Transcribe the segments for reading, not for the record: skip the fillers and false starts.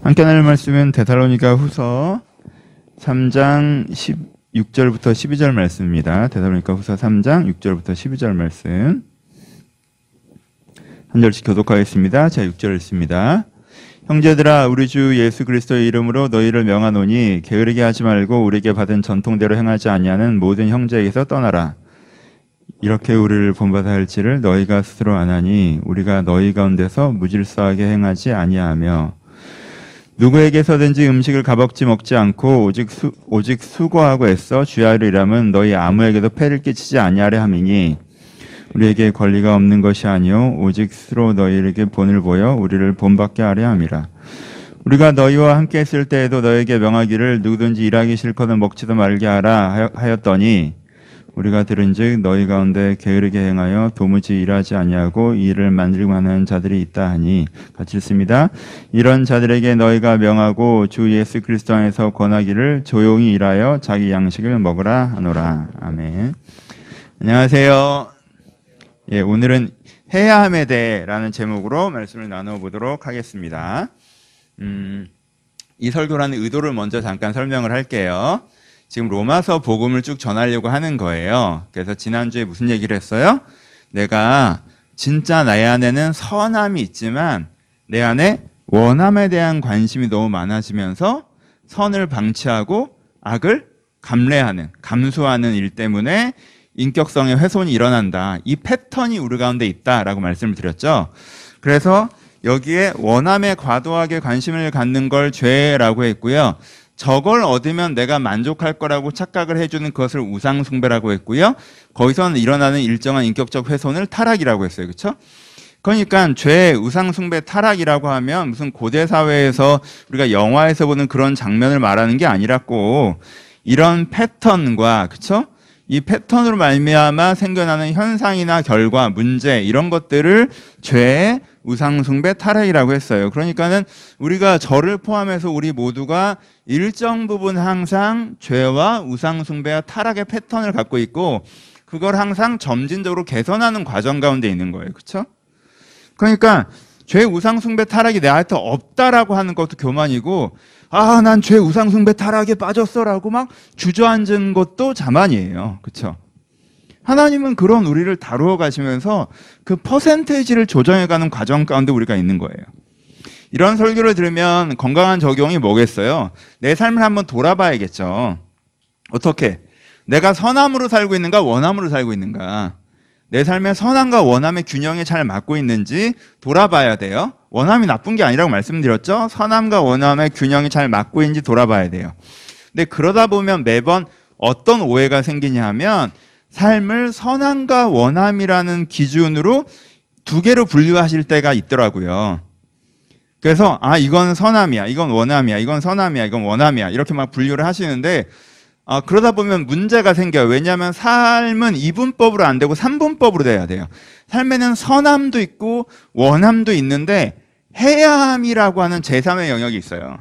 함께 나눌 말씀은 데살로니가 후서 3장 16절부터 12절 말씀입니다. 데살로니가 후서 3장 6절부터 12절 말씀 한 절씩 교독하겠습니다. 자, 6절 읽습니다. 형제들아, 우리 주 예수 그리스도의 이름으로 너희를 명하노니 게으르게 하지 말고 우리에게 받은 전통대로 행하지 아니하는 모든 형제에게서 떠나라. 이렇게 우리를 본받아야 할지를 너희가 스스로 아나니 우리가 너희 가운데서 무질서하게 행하지 아니하며 누구에게서든지 음식을 값없이 먹지 않고 오직 수고하고 애써 주야를 일함은 너희 아무에게도 폐를 끼치지 아니하려 함이니 우리에게 권리가 없는 것이 아니요 오직 스스로 너희에게 본을 보여 우리를 본받게 하려 함이라. 우리가 너희와 함께 있을 때에도 너희에게 명하기를 누구든지 일하기 싫거든 먹지도 말게 하라 하였더니 우리가 들은즉 너희 가운데 게으르게 행하여 도무지 일하지 아니하고 일을 만들고 하는 자들이 있다 하니 같이 읽습니다. 이런 자들에게 너희가 명하고 주 예수 그리스도 안에서 권하기를 조용히 일하여 자기 양식을 먹으라 하노라. 아멘. 안녕하세요. 예, 오늘은 해야 함에 대해라는 제목으로 말씀을 나눠보도록 하겠습니다. 이 설교라는 의도를 먼저 잠깐 설명을 할게요. 지금 로마서 복음을 쭉 전하려고 하는 거예요. 그래서 지난주에 무슨 얘기를 했어요? 내가 진짜 나의 안에는 선함이 있지만 내 안에 원함에 대한 관심이 너무 많아지면서 선을 방치하고 악을 감수하는 일 때문에 인격성의 훼손이 일어난다. 이 패턴이 우리 가운데 있다라고 말씀을 드렸죠. 그래서 여기에 원함에 과도하게 관심을 갖는 걸 죄라고 했고요. 저걸 얻으면 내가 만족할 거라고 착각을 해주는 그것을 우상숭배라고 했고요. 거기서는 일어나는 일정한 인격적 훼손을 타락이라고 했어요. 그렇죠? 그러니까 죄, 우상숭배, 타락이라고 하면 무슨 고대 사회에서 우리가 영화에서 보는 그런 장면을 말하는 게 아니라고 이런 패턴과 그렇죠? 이 패턴으로 말미암아 생겨나는 현상이나 결과, 문제 이런 것들을 죄, 우상숭배, 타락이라고 했어요. 그러니까는 우리가 저를 포함해서 우리 모두가 일정 부분 항상 죄와 우상숭배와 타락의 패턴을 갖고 있고 그걸 항상 점진적으로 개선하는 과정 가운데 있는 거예요. 그렇죠? 그러니까 죄, 우상숭배, 타락이 내 안에 없다라고 하는 것도 교만이고 난 죄, 우상숭배, 타락에 빠졌어라고 막 주저앉은 것도 자만이에요. 그렇죠? 하나님은 그런 우리를 다루어 가시면서 그 퍼센테이지를 조정해가는 과정 가운데 우리가 있는 거예요. 이런 설교를 들으면 건강한 적용이 뭐겠어요? 내 삶을 한번 돌아봐야겠죠. 어떻게? 내가 선함으로 살고 있는가 원함으로 살고 있는가? 내 삶의 선함과 원함의 균형이 잘 맞고 있는지 돌아봐야 돼요. 원함이 나쁜 게 아니라고 말씀드렸죠. 선함과 원함의 균형이 잘 맞고 있는지 돌아봐야 돼요. 근데 그러다 보면 매번 어떤 오해가 생기냐 하면 삶을 선함과 원함이라는 기준으로 두 개로 분류하실 때가 있더라고요. 그래서 이건 선함이야, 이건 원함이야, 이건 선함이야, 이건 원함이야 이렇게 막 분류를 하시는데 그러다 보면 문제가 생겨요. 왜냐하면 삶은 2분법으로 안 되고 3분법으로 돼야 돼요. 삶에는 선함도 있고 원함도 있는데 해야함이라고 하는 제3의 영역이 있어요.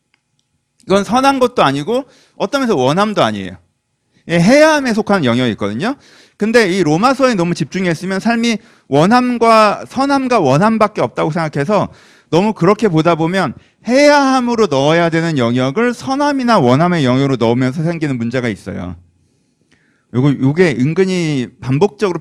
이건 선한 것도 아니고 어떤 면에서 원함도 아니에요. 해야함에 속하는 영역이 있거든요. 근데 이 로마서에 너무 집중했으면 삶이 선함과 원함밖에 없다고 생각해서 너무 그렇게 보다 보면 해야함으로 넣어야 되는 영역을 선함이나 원함의 영역으로 넣으면서 생기는 문제가 있어요. 요게 은근히 반복적으로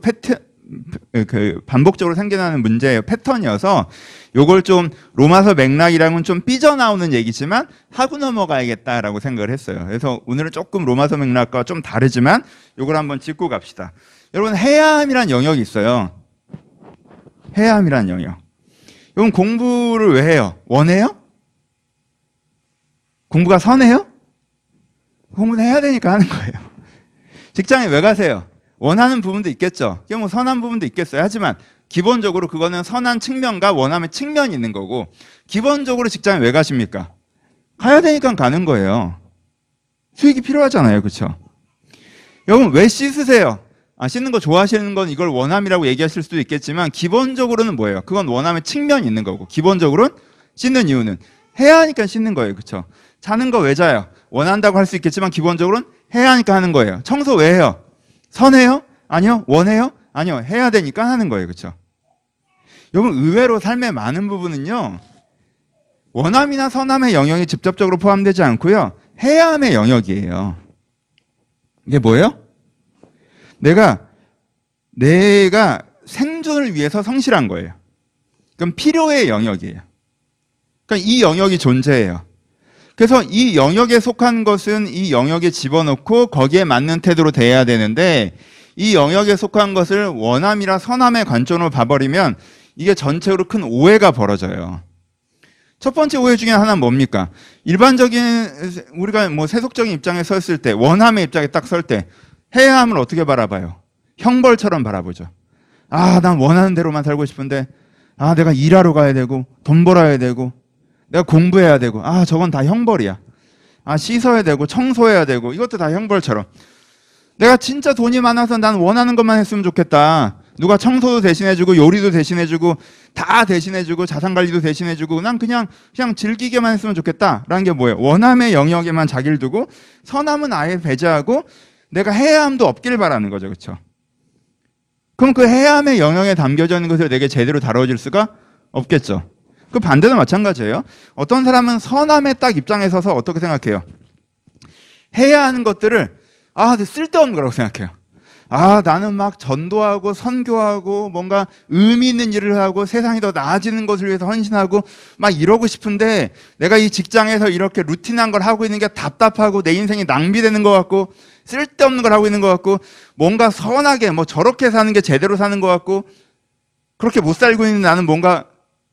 생겨나는 문제예요. 패턴이어서 요걸 좀 로마서 맥락이랑은 좀 삐져나오는 얘기지만 하고 넘어가야겠다라고 생각을 했어요. 그래서 오늘은 조금 로마서 맥락과 좀 다르지만 요걸 한번 짚고 갑시다. 여러분, 해야함이란 영역이 있어요. 해야함이란 영역. 여러분, 공부를 왜 해요? 원해요? 공부가 선해요? 공부는 해야 되니까 하는 거예요. 직장에 왜 가세요? 원하는 부분도 있겠죠. 이게 뭐 선한 부분도 있겠어요. 하지만 기본적으로 그거는 선한 측면과 원함의 측면이 있는 거고 기본적으로 직장에 왜 가십니까? 가야 되니까 가는 거예요. 수익이 필요하잖아요. 그렇죠? 여러분, 왜 씻으세요? 씻는 거 좋아하시는 건 이걸 원함이라고 얘기하실 수도 있겠지만 기본적으로는 뭐예요? 그건 원함의 측면이 있는 거고 기본적으로는 씻는 이유는 해야 하니까 씻는 거예요. 그렇죠? 자는 거 왜 자요? 원한다고 할 수 있겠지만 기본적으로는 해야 하니까 하는 거예요. 청소 왜 해요? 선해요? 아니요. 원해요? 아니요. 해야 되니까 하는 거예요. 그렇죠? 여러분, 의외로 삶의 많은 부분은요 원함이나 선함의 영역이 직접적으로 포함되지 않고요. 해야함의 영역이에요. 이게 뭐예요? 내가 생존을 위해서 성실한 거예요. 그럼 필요의 영역이에요. 그러니까 이 영역이 존재해요. 그래서 이 영역에 속한 것은 이 영역에 집어넣고 거기에 맞는 태도로 대해야 되는데 이 영역에 속한 것을 원함이라 선함의 관점으로 봐버리면 이게 전체로 큰 오해가 벌어져요. 첫 번째 오해 중에 하나는 뭡니까? 일반적인 우리가 뭐 세속적인 입장에 섰을 때 원함의 입장에 딱 설 때 해야함을 어떻게 바라봐요? 형벌처럼 바라보죠. 아, 난 원하는 대로만 살고 싶은데 아, 내가 일하러 가야 되고 돈 벌어야 되고 내가 공부해야 되고 아, 저건 다 형벌이야. 아, 씻어야 되고 청소해야 되고 이것도 다 형벌처럼. 내가 진짜 돈이 많아서 난 원하는 것만 했으면 좋겠다. 누가 청소도 대신해주고 요리도 대신해주고 다 대신해주고 자산관리도 대신해주고 난 그냥 즐기게만 했으면 좋겠다라는 게 뭐예요? 원함의 영역에만 자기를 두고 선함은 아예 배제하고 내가 해야함도 없기를 바라는 거죠. 그렇죠? 그럼 그 해야함의 영역에 담겨져 있는 것을 내게 제대로 다뤄질 수가 없겠죠. 그 반대도 마찬가지예요. 어떤 사람은 선함의 딱 입장에 서서 어떻게 생각해요? 해야 하는 것들을 쓸데없는 거라고 생각해요. 아, 나는 막 전도하고 선교하고 뭔가 의미 있는 일을 하고 세상이 더 나아지는 것을 위해서 헌신하고 막 이러고 싶은데 내가 이 직장에서 이렇게 루틴한 걸 하고 있는 게 답답하고 내 인생이 낭비되는 것 같고 쓸데없는 걸 하고 있는 것 같고 뭔가 선하게 뭐 저렇게 사는 게 제대로 사는 것 같고 그렇게 못 살고 있는 나는 뭔가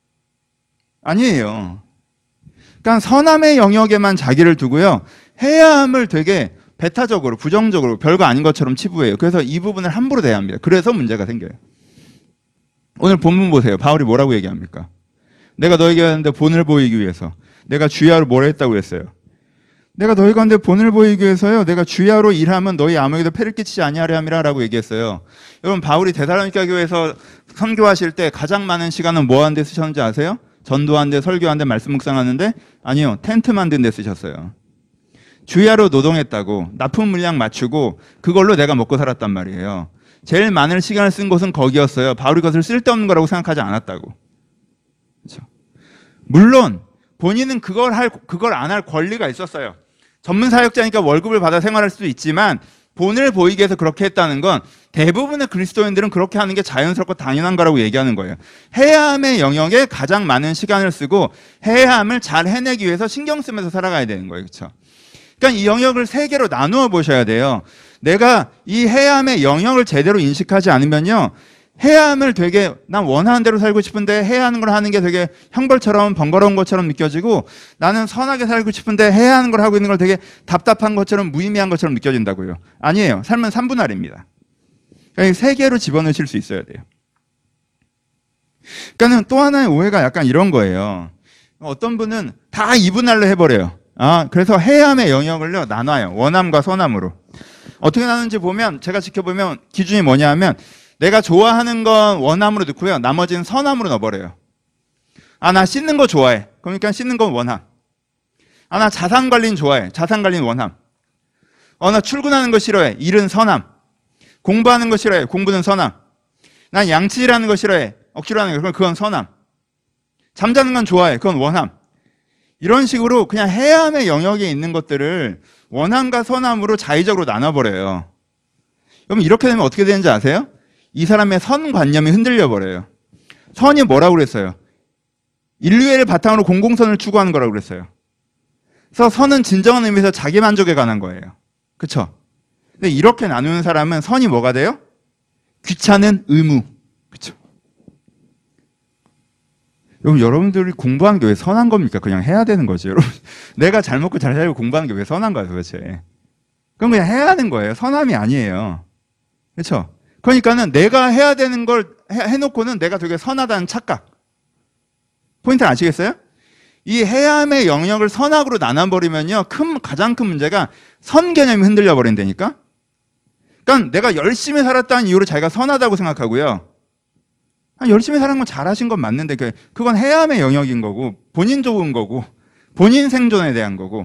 아니에요. 그러니까 선함의 영역에만 자기를 두고요. 해야함을 되게 배타적으로 부정적으로 별거 아닌 것처럼 치부해요. 그래서 이 부분을 함부로 대해야 합니다. 그래서 문제가 생겨요. 오늘 본문 보세요. 바울이 뭐라고 얘기합니까? 내가 너에게 하는데 본을 보이기 위해서 내가 주야로 뭐라 했다고 했어요? 내가 너희 가운데 본을 보이기 위해서요. 내가 주야로 일하면 너희 아무에게도 폐를 끼치지 아니하려 함이라 라고 얘기했어요. 여러분 바울이 데살로니가 교회에서 선교하실 때 가장 많은 시간은 뭐 하는 데 쓰셨는지 아세요? 전도하는데 설교하는데 말씀 묵상하는데 아니요. 텐트 만드는 데 쓰셨어요. 주야로 노동했다고 납품 물량 맞추고 그걸로 내가 먹고 살았단 말이에요. 제일 많은 시간을 쓴 곳은 거기였어요. 바울이 그것을 쓸데없는 거라고 생각하지 않았다고. 그렇죠? 물론 본인은 그걸 안 할 권리가 있었어요. 전문 사역자니까 월급을 받아 생활할 수도 있지만 본을 보이기 위해서 그렇게 했다는 건 대부분의 그리스도인들은 그렇게 하는 게 자연스럽고 당연한 거라고 얘기하는 거예요. 해야함의 영역에 가장 많은 시간을 쓰고 해야함을 잘 해내기 위해서 신경 쓰면서 살아가야 되는 거예요. 그렇죠? 그러니까 이 영역을 세 개로 나누어 보셔야 돼요. 내가 이 해야함의 영역을 제대로 인식하지 않으면요. 해야함을 되게 난 원하는 대로 살고 싶은데 해야 하는 걸 하는 게 되게 형벌처럼 번거로운 것처럼 느껴지고 나는 선하게 살고 싶은데 해야 하는 걸 하고 있는 걸 되게 답답한 것처럼 무의미한 것처럼 느껴진다고요. 아니에요. 삶은 3분할입니다. 그러니까 세 개로 집어넣으실 수 있어야 돼요. 그러니까는 또 하나의 오해가 약간 이런 거예요. 어떤 분은 다 2분할로 해버려요. 그래서 해야함의 영역을요 나눠요. 원함과 선함으로. 어떻게 나누는지 보면 제가 지켜보면 기준이 뭐냐 하면 내가 좋아하는 건 원함으로 넣고요. 나머지는 선함으로 넣어버려요. 나 씻는 거 좋아해. 그러니까 씻는 건 원함. 나 자산 관리는 좋아해. 자산 관리는 원함. 나 출근하는 거 싫어해. 일은 선함. 공부하는 거 싫어해. 공부는 선함. 난 양치질하는 거 싫어해. 억지로 하는 거 그건 선함. 잠자는 건 좋아해. 그건 원함. 이런 식으로 그냥 해야함의 영역에 있는 것들을 원함과 선함으로 자의적으로 나눠버려요. 그럼 이렇게 되면 어떻게 되는지 아세요? 이 사람의 선관념이 흔들려 버려요. 선이 뭐라고 그랬어요? 인류애를 바탕으로 공공선을 추구하는 거라고 그랬어요. 그래서 선은 진정한 의미에서 자기 만족에 관한 거예요. 그렇죠? 근데 이렇게 나누는 사람은 선이 뭐가 돼요? 귀찮은 의무. 그렇죠? 여러분들이 공부한 게 왜 선한 겁니까? 그냥 해야 되는 거죠. 여러분, 내가 잘 먹고 잘 살고 공부하는 게 왜 선한 거야 도대체? 그럼 그냥 해야 하는 거예요. 선함이 아니에요. 그렇죠? 그러니까는 내가 해야 되는 걸 해놓고는 내가 되게 선하다는 착각. 포인트를 아시겠어요? 이 해야함의 영역을 선악으로 나눠버리면요. 가장 큰 문제가 선 개념이 흔들려 버린다니까? 그러니까 내가 열심히 살았다는 이유로 자기가 선하다고 생각하고요. 열심히 사는 건 잘하신 건 맞는데 그건 해야함의 영역인 거고 본인 좋은 거고 본인 생존에 대한 거고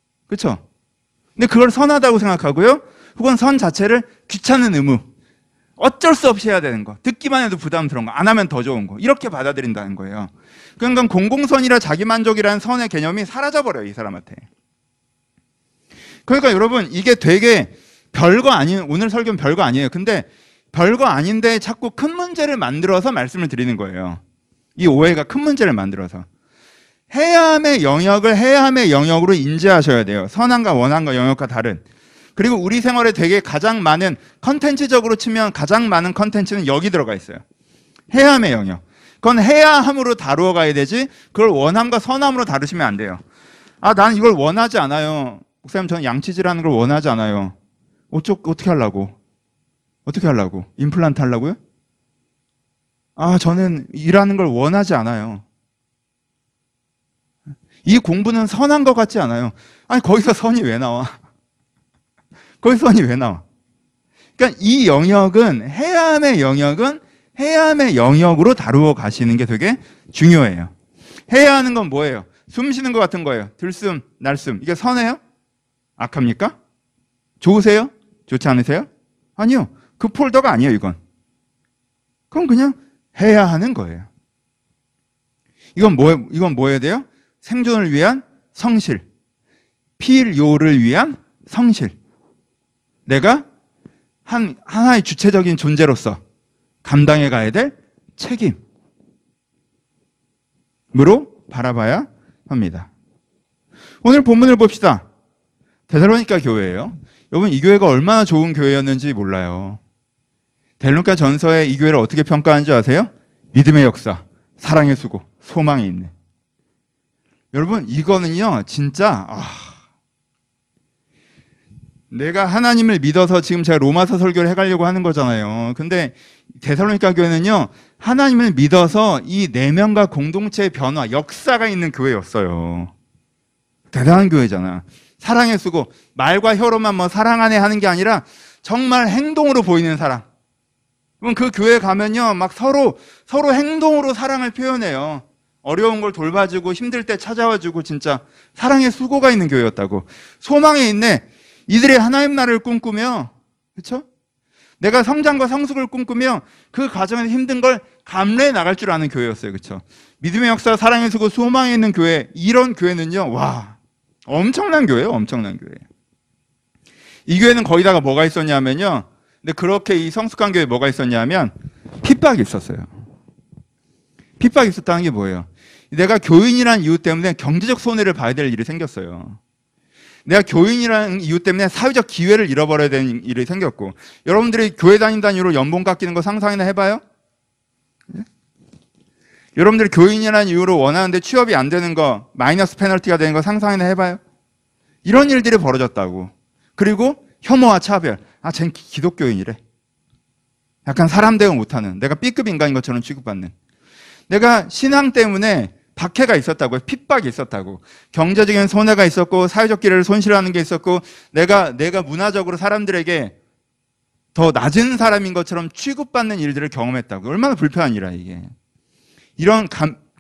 그렇죠? 근데 그걸 선하다고 생각하고요. 혹은 선 자체를 귀찮은 의무 어쩔 수 없이 해야 되는 거, 듣기만 해도 부담스러운 거, 안 하면 더 좋은 거, 이렇게 받아들인다는 거예요. 그러니까 공공선이라 자기만족이라는 선의 개념이 사라져버려요, 이 사람한테. 그러니까 여러분, 이게 되게 별거 아닌, 오늘 설교는 별거 아니에요. 근데 별거 아닌데 자꾸 큰 문제를 만들어서 말씀을 드리는 거예요. 이 오해가 큰 문제를 만들어서. 해야함의 영역을 해야함의 영역으로 인지하셔야 돼요. 선함과 원함과 영역과 다른. 그리고 우리 생활에 되게 가장 많은, 컨텐츠적으로 치면 가장 많은 컨텐츠는 여기 들어가 있어요. 해야함의 영역. 그건 해야함으로 다루어 가야 되지, 그걸 원함과 선함으로 다루시면 안 돼요. 아, 나는 이걸 원하지 않아요. 목사님, 저는 양치질하는 걸 원하지 않아요. 어떻게 하려고? 어떻게 하려고? 임플란트 하려고요? 아, 저는 일하는 걸 원하지 않아요. 이 공부는 선한 것 같지 않아요. 아니, 거기서 선이 왜 나와? 거기서 선이 왜 나와? 그러니까 이 영역은, 해야함의 영역은 해야함의 영역으로 다루어 가시는 게 되게 중요해요. 해야 하는 건 뭐예요? 숨 쉬는 것 같은 거예요. 들숨, 날숨. 이게 선해요? 악합니까? 좋으세요? 좋지 않으세요? 아니요. 그 폴더가 아니에요, 이건. 그건 그냥 해야 하는 거예요. 이건 뭐 해야 돼요? 생존을 위한 성실. 필요를 위한 성실. 내가 하나의 주체적인 존재로서 감당해 가야 될 책임으로 바라봐야 합니다. 오늘 본문을 봅시다. 데살로니가 교회예요. 여러분, 이 교회가 얼마나 좋은 교회였는지 몰라요. 데살로니가 전서에 이 교회를 어떻게 평가하는지 아세요? 믿음의 역사, 사랑의 수고, 소망이 있네. 여러분, 이거는요, 진짜 내가 하나님을 믿어서 지금 제가 로마서 설교를 해가려고 하는 거잖아요. 근데 데살로니가 교회는요, 하나님을 믿어서 이 내면과 공동체의 변화, 역사가 있는 교회였어요. 대단한 교회잖아. 사랑의 수고, 말과 혀로만 뭐 사랑하네 하는 게 아니라 정말 행동으로 보이는 사랑. 그럼 그 교회 가면요, 막 서로 행동으로 사랑을 표현해요. 어려운 걸 돌봐주고 힘들 때 찾아와주고, 진짜 사랑의 수고가 있는 교회였다고. 소망에 있네. 이들이 하나님 나라를 꿈꾸며, 그렇죠? 내가 성장과 성숙을 꿈꾸며 그 과정에서 힘든 걸 감내해 나갈 줄 아는 교회였어요. 그렇죠? 믿음의 역사, 사랑의 수고, 소망에 있는 교회, 이런 교회는요, 와, 엄청난 교회예요. 엄청난 교회. 이 교회는 거기다가 뭐가 있었냐면요, 근데 그렇게 이 성숙한 교회에 뭐가 있었냐면 핍박이 있었어요. 핍박이 있었다는 게 뭐예요? 내가 교인이라는 이유 때문에 경제적 손해를 봐야 될 일이 생겼어요. 내가 교인이라는 이유 때문에 사회적 기회를 잃어버려야 되는 일이 생겼고, 여러분들이 교회 다닌다는 이유로 연봉 깎이는 거 상상이나 해봐요? 네? 여러분들이 교인이라는 이유로 원하는데 취업이 안 되는 거, 마이너스 페널티가 되는 거 상상이나 해봐요? 이런 일들이 벌어졌다고. 그리고 혐오와 차별. 아, 쟨 기독교인이래. 약간 사람 대응 못하는, 내가 B급 인간인 것처럼 취급받는. 내가 신앙 때문에 박해가 있었다고요. 핍박이 있었다고. 경제적인 손해가 있었고, 사회적 기회를 손실하는 게 있었고, 내가 문화적으로 사람들에게 더 낮은 사람인 것처럼 취급받는 일들을 경험했다고. 얼마나 불편한 일이야, 이게. 이런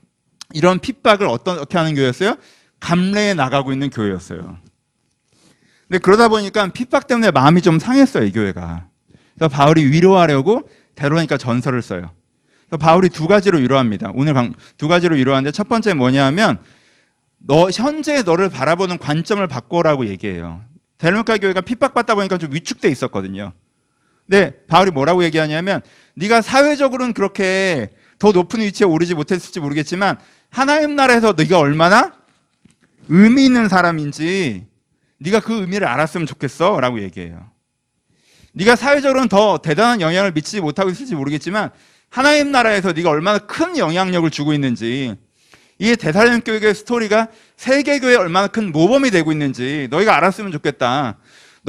핍박을 어떻게 하는 교회였어요? 감내해 나가고 있는 교회였어요. 근데 그러다 보니까 핍박 때문에 마음이 좀 상했어요, 이 교회가. 그래서 바울이 위로하려고 데살로니가 전서를 써요. 그래서 바울이 두 가지로 위로합니다. 오늘 두 가지로 위로하는데, 첫 번째 뭐냐면 현재 너를 바라보는 관점을 바꿔라고 얘기해요. 데살로니가 교회가 핍박받다 보니까 좀 위축돼 있었거든요. 근데 바울이 뭐라고 얘기하냐면, 네가 사회적으로는 그렇게 더 높은 위치에 오르지 못했을지 모르겠지만 하나님 나라에서 네가 얼마나 의미 있는 사람인지 네가 그 의미를 알았으면 좋겠어 라고 얘기해요. 네가 사회적으로는 더 대단한 영향을 미치지 못하고 있을지 모르겠지만 하나님 나라에서 네가 얼마나 큰 영향력을 주고 있는지, 이게 데살로니가 교회의 스토리가 세계교회에 얼마나 큰 모범이 되고 있는지 너희가 알았으면 좋겠다.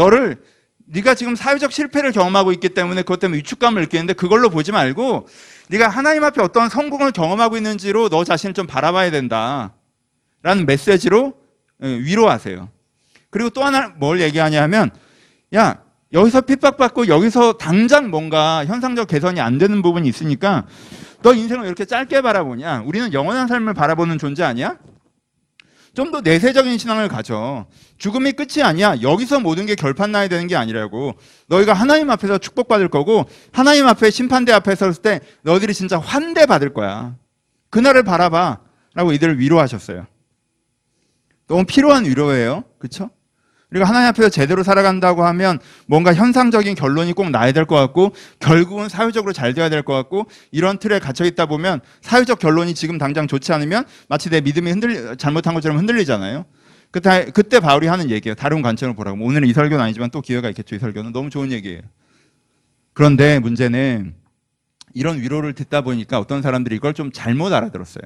네가 지금 사회적 실패를 경험하고 있기 때문에 그것 때문에 위축감을 느끼는데 그걸로 보지 말고 네가 하나님 앞에 어떤 성공을 경험하고 있는지로 너 자신을 좀 바라봐야 된다 라는 메시지로 위로하세요. 그리고 또 하나 뭘 얘기하냐 하면, 야, 여기서 핍박받고 여기서 당장 뭔가 현상적 개선이 안 되는 부분이 있으니까 너 인생을 왜 이렇게 짧게 바라보냐? 우리는 영원한 삶을 바라보는 존재 아니야? 좀 더 내세적인 신앙을 가져. 죽음이 끝이 아니야. 여기서 모든 게 결판나야 되는 게 아니라고. 너희가 하나님 앞에서 축복받을 거고 하나님 앞에 심판대 앞에 섰을 때 너희들이 진짜 환대받을 거야. 그날을 바라봐 라고 이들을 위로하셨어요. 너무 필요한 위로예요. 그렇죠? 우리가 하나님 앞에서 제대로 살아간다고 하면 뭔가 현상적인 결론이 꼭 나야 될 것 같고 결국은 사회적으로 잘 돼야 될 것 같고 이런 틀에 갇혀 있다 보면 사회적 결론이 지금 당장 좋지 않으면 마치 내 믿음이 잘못한 것처럼 흔들리잖아요. 그때 바울이 하는 얘기예요. 다른 관점으로 보라고. 오늘은 이 설교는 아니지만 또 기회가 있겠죠. 이 설교는 너무 좋은 얘기예요. 그런데 문제는 이런 위로를 듣다 보니까 어떤 사람들이 이걸 좀 잘못 알아들었어요.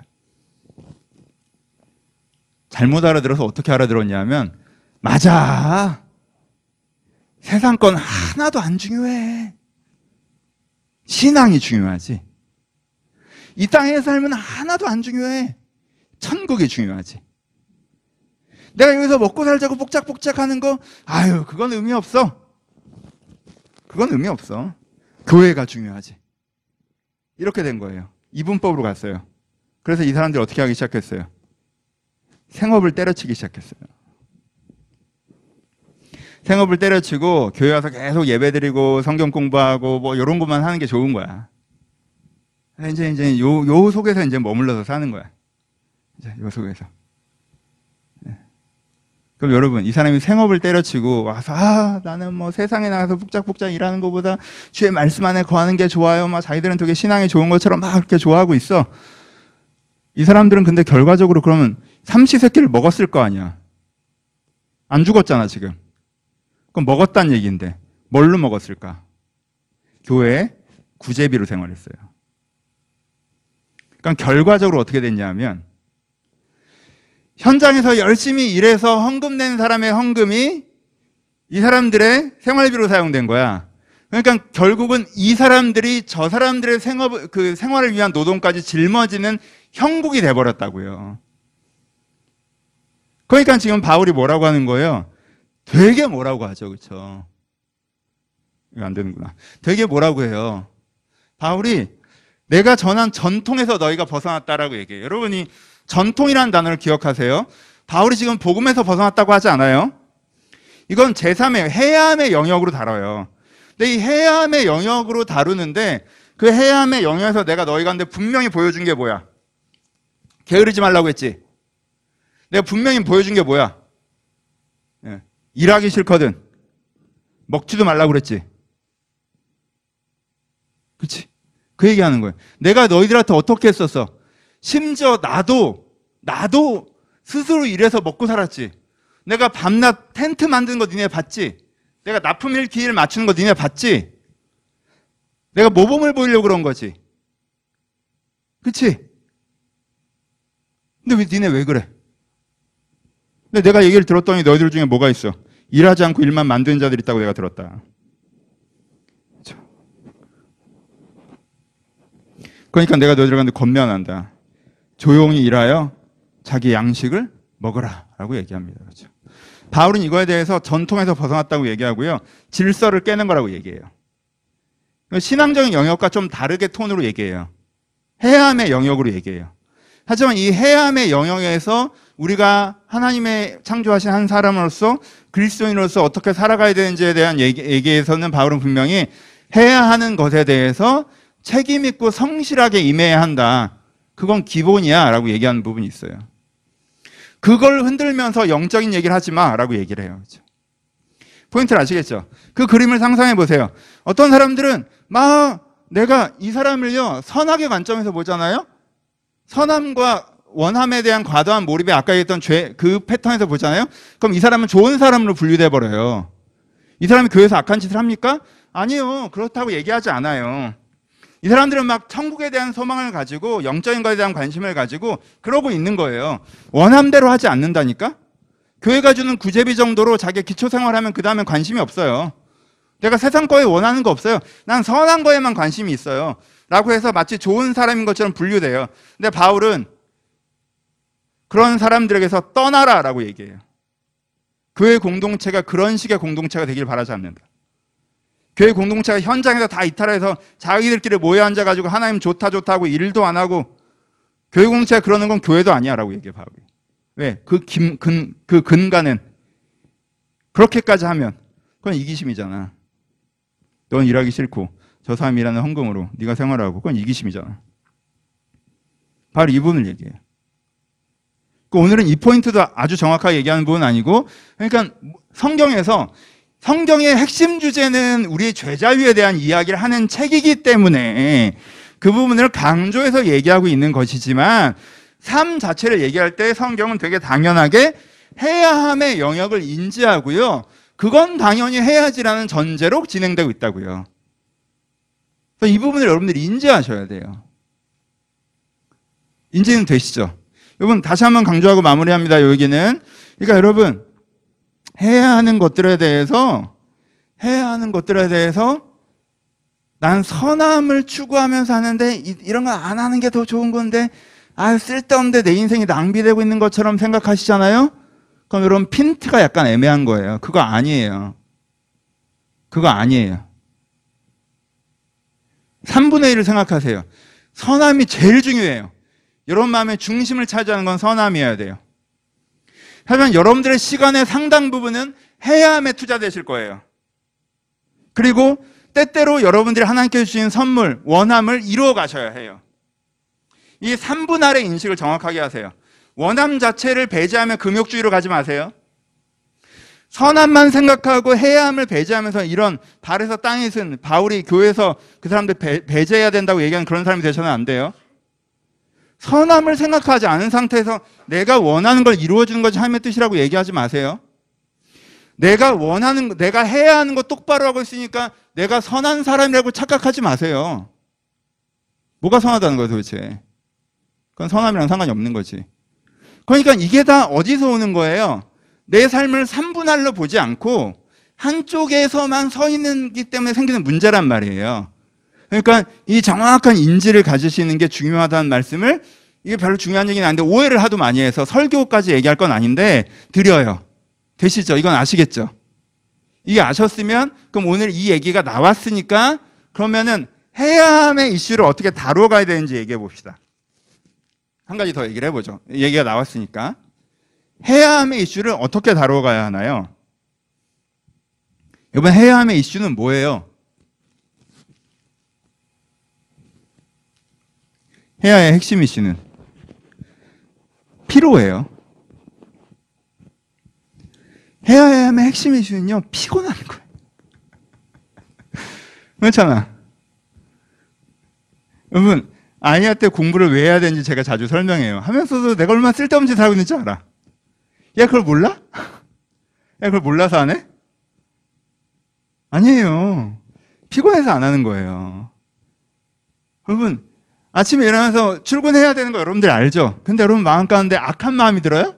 잘못 알아들어서 어떻게 알아들었냐면 맞아. 세상 건 하나도 안 중요해. 신앙이 중요하지. 이 땅에 살면 하나도 안 중요해. 천국이 중요하지. 내가 여기서 먹고 살자고 복작복작 하는 거, 아유, 그건 의미 없어. 그건 의미 없어. 교회가 중요하지. 이렇게 된 거예요. 이분법으로 갔어요. 그래서 이 사람들이 어떻게 하기 시작했어요? 생업을 때려치기 시작했어요. 생업을 때려치고 교회 와서 계속 예배드리고 성경 공부하고 뭐 이런 것만 하는 게 좋은 거야. 이제 요 속에서 이제 머물러서 사는 거야. 이제 요 속에서. 네. 그럼 여러분, 이 사람이 생업을 때려치고 와서 나는 뭐 세상에 나가서 복작복작 일하는 것보다 주의 말씀 안에 거하는 게 좋아요. 막 자기들은 되게 신앙이 좋은 것처럼 막 그렇게 좋아하고 있어. 이 사람들은 근데 결과적으로 그러면 삼시세끼를 먹었을 거 아니야. 안 죽었잖아 지금. 그럼 먹었다는 얘기인데 뭘로 먹었을까? 교회에 구제비로 생활했어요. 그러니까 결과적으로 어떻게 됐냐면 현장에서 열심히 일해서 헌금 낸 사람의 헌금이 이 사람들의 생활비로 사용된 거야. 그러니까 결국은 이 사람들이 저 사람들의 생활을 위한 노동까지 짊어지는 형국이 돼버렸다고요. 그러니까 지금 바울이 뭐라고 하는 거예요? 되게 뭐라고 하죠, 그렇죠? 이거 안 되는구나. 되게 뭐라고 해요? 바울이 내가 전한 전통에서 너희가 벗어났다라고 얘기해요. 여러분이 전통이라는 단어를 기억하세요. 바울이 지금 복음에서 벗어났다고 하지 않아요? 이건 제3의 해암의 영역으로 다뤄요. 근데 이 해암의 영역으로 다루는데 그 해암의 영역에서 내가 너희 가운데 분명히 보여준 게 뭐야? 게으르지 말라고 했지. 내가 분명히 보여준 게 뭐야? 예. 일하기 싫거든. 먹지도 말라고 그랬지. 그치? 그 얘기하는 거예요. 내가 너희들한테 어떻게 했었어? 심지어 나도 스스로 일해서 먹고 살았지. 내가 밤낮 텐트 만드는 거 니네 봤지? 내가 납품 일기일 맞추는 거 니네 봤지? 내가 모범을 보이려고 그런 거지. 그치? 근데 니네 왜 그래? 근데 내가 얘기를 들었더니 너희들 중에 뭐가 있어? 일하지 않고 일만 만드는 자들이 있다고 내가 들었다. 그러니까 내가 너희들한테 권면한다. 조용히 일하여 자기 양식을 먹어라 라고 얘기합니다. 그렇죠? 바울은 이거에 대해서 전통에서 벗어났다고 얘기하고요. 질서를 깨는 거라고 얘기해요. 신앙적인 영역과 좀 다르게 톤으로 얘기해요. 해암의 영역으로 얘기해요. 하지만 이 해암의 영역에서 우리가 하나님의 창조하신 한 사람으로서 그리스도인으로서 어떻게 살아가야 되는지에 대한 얘기에서는 바울은 분명히 해야 하는 것에 대해서 책임 있고 성실하게 임해야 한다. 그건 기본이야 라고 얘기하는 부분이 있어요. 그걸 흔들면서 영적인 얘기를 하지 마 라고 얘기를 해요. 그렇죠? 포인트를 아시겠죠? 그 그림을 상상해 보세요. 어떤 사람들은 내가 이 사람을요 선악의 관점에서 보잖아요. 선함과 원함에 대한 과도한 몰입에 아까 얘기했던 그 패턴에서 보잖아요. 그럼 이 사람은 좋은 사람으로 분류돼 버려요. 이 사람이 교회에서 악한 짓을 합니까? 아니요. 그렇다고 얘기하지 않아요. 이 사람들은 막 천국에 대한 소망을 가지고 영적인 것에 대한 관심을 가지고 그러고 있는 거예요. 원함대로 하지 않는다니까? 교회가 주는 구제비 정도로 자기 기초 생활하면 그 다음엔 관심이 없어요. 내가 세상 거에 원하는 거 없어요. 난 선한 거에만 관심이 있어요. 라고 해서 마치 좋은 사람인 것처럼 분류돼요. 근데 바울은 그런 사람들에게서 떠나라 라고 얘기해요. 교회 공동체가 그런 식의 공동체가 되길 바라지 않는다. 교회 공동체가 현장에서 다 이탈해서 자기들끼리 모여 앉아가지고 하나님 좋다 하고 일도 안 하고 교회 공동체가 그러는 건 교회도 아니야 라고 얘기해요. 바울이. 왜? 그 근간은 그렇게까지 하면 그건 이기심이잖아. 넌 일하기 싫고 저 사람이 일하는 헌금으로 네가 생활하고 그건 이기심이잖아. 바로 이 부분을 얘기해요. 오늘은 이 포인트도 아주 정확하게 얘기하는 부분은 아니고, 그러니까 성경에서 성경의 핵심 주제는 우리의 죄자유에 대한 이야기를 하는 책이기 때문에 그 부분을 강조해서 얘기하고 있는 것이지만, 삶 자체를 얘기할 때 성경은 되게 당연하게 해야 함의 영역을 인지하고요. 그건 당연히 해야지라는 전제로 진행되고 있다고요. 그래서 이 부분을 여러분들이 인지하셔야 돼요. 인지는 되시죠? 여러분 다시 한번 강조하고 마무리합니다. 여기는. 그러니까 여러분 해야 하는 것들에 대해서 난 선함을 추구하면서 하는데 이런 거 안 하는 게 더 좋은 건데 쓸데없는데 내 인생이 낭비되고 있는 것처럼 생각하시잖아요? 그럼 여러분 핀트가 약간 애매한 거예요. 그거 아니에요. 3분의 1을 생각하세요. 선함이 제일 중요해요. 여러분 마음의 중심을 차지하는 건 선함이어야 돼요. 하지만 여러분들의 시간의 상당 부분은 해야 함에 투자되실 거예요. 그리고 때때로 여러분들이 하나님께 주신 선물, 원함을 이루어 가셔야 해요. 이 3분할의 인식을 정확하게 하세요. 원함 자체를 배제하면 금욕주의로 가지 마세요. 선함만 생각하고 해야 함을 배제하면서 이런 발에서 땅에 쓴 바울이 교회에서 그 사람들 배제해야 된다고 얘기하는 그런 사람이 되셔는 안 돼요. 선함을 생각하지 않은 상태에서 내가 원하는 걸 이루어주는 것이 하나님의 뜻이라고 얘기하지 마세요. 내가 해야 하는 거 똑바로 하고 있으니까 내가 선한 사람이라고 착각하지 마세요. 뭐가 선하다는 거예요 도대체? 그건 선함이랑 상관이 없는 거지. 그러니까 이게 다 어디서 오는 거예요? 내 삶을 3분할로 보지 않고 한쪽에서만 서 있는기 때문에 생기는 문제란 말이에요. 그러니까 이 정확한 인지를 가지시는 게 중요하다는 말씀을, 이게 별로 중요한 얘기는 아닌데 오해를 하도 많이 해서 설교까지 얘기할 건 아닌데 드려요. 되시죠? 이건 아시겠죠? 이게 아셨으면 그럼 오늘 이 얘기가 나왔으니까 그러면은 해야 함의 이슈를 어떻게 다뤄가야 되는지 얘기해 봅시다. 한 가지 더 얘기를 해보죠. 얘기가 나왔으니까 해야 함의 이슈를 어떻게 다뤄가야 하나요? 이번 해야 함의 이슈는 뭐예요? 해야의 핵심 이슈는 피로예요. 해야 함의 핵심 이슈는요, 피곤한 거예요. 그렇잖아. 여러분, 아이야 때 공부를 왜 해야 되는지 제가 자주 설명해요. 하면서도 내가 얼마나 쓸데없는 짓을 하고 있는지 알아. 야, 그걸 몰라? 야, 그걸 몰라서 안 해? 아니에요. 피곤해서 안 하는 거예요. 여러분, 아침에 일어나서 출근해야 되는 거 여러분들 알죠? 근데 여러분 마음 가운데 악한 마음이 들어요?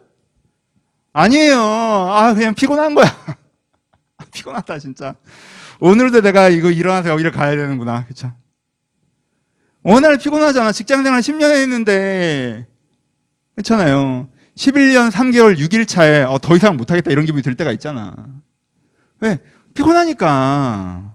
아니에요. 그냥 피곤한 거야. 피곤하다, 진짜. 오늘도 내가 이거 일어나서 여기를 가야 되는구나. 그쵸? 오늘 피곤하잖아. 직장생활 10년 했는데. 그렇잖아요. 11년 3개월 6일 차에 더 이상 못하겠다 이런 기분이 들 때가 있잖아. 왜? 피곤하니까.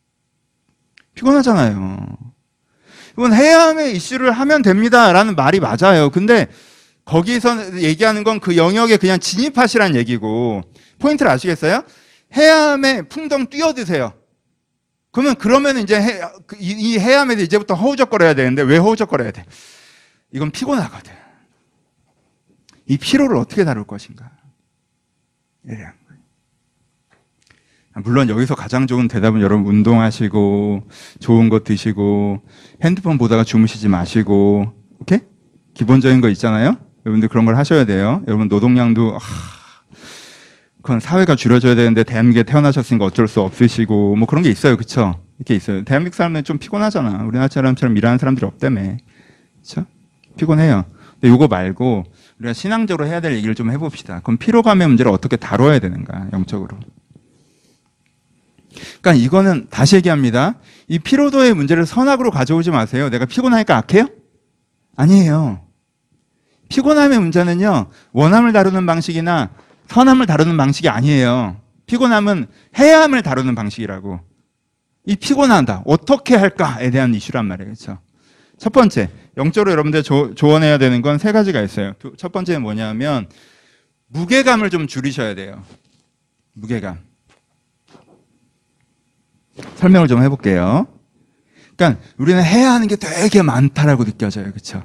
피곤하잖아요. 이건 해야 함의 이슈를 하면 됩니다라는 말이 맞아요. 근데 거기서 얘기하는 건 그 영역에 그냥 진입하시라는 얘기고, 포인트를 아시겠어요? 해야 함에 풍덩 뛰어드세요. 그러면 이제 이 해야 함에 이제부터 허우적거려야 되는데, 왜 허우적거려야 돼? 이건 피곤하거든. 이 피로를 어떻게 다룰 것인가? 물론 여기서 가장 좋은 대답은 여러분 운동하시고 좋은 것 드시고 핸드폰 보다가 주무시지 마시고, 오케이? 기본적인 거 있잖아요. 여러분들 그런 걸 하셔야 돼요. 여러분 노동량도 그건 사회가 줄여줘야 되는데 대한민국에 태어나셨으니까 어쩔 수 없으시고 뭐 그런 게 있어요. 그쵸? 이렇게 있어요. 대한민국 사람들은 좀 피곤하잖아. 우리나라 사람처럼 일하는 사람들이 없다며. 그쵸? 피곤해요. 근데 이거 말고 우리가 신앙적으로 해야 될 얘기를 좀 해봅시다. 그럼 피로감의 문제를 어떻게 다뤄야 되는가, 영적으로. 그러니까 이거는 다시 얘기합니다. 이 피로도의 문제를 선악으로 가져오지 마세요. 내가 피곤하니까 악해요? 아니에요. 피곤함의 문제는요, 원함을 다루는 방식이나 선함을 다루는 방식이 아니에요. 피곤함은 해야함을 다루는 방식이라고. 이 피곤하다, 어떻게 할까에 대한 이슈란 말이에요. 그렇죠? 첫 번째, 영적으로 여러분들 조언해야 되는 건 세 가지가 있어요. 첫 번째는 뭐냐면 무게감을 좀 줄이셔야 돼요. 무게감. 설명을 좀 해볼게요. 그러니까 우리는 해야 하는 게 되게 많다라고 느껴져요. 그렇죠?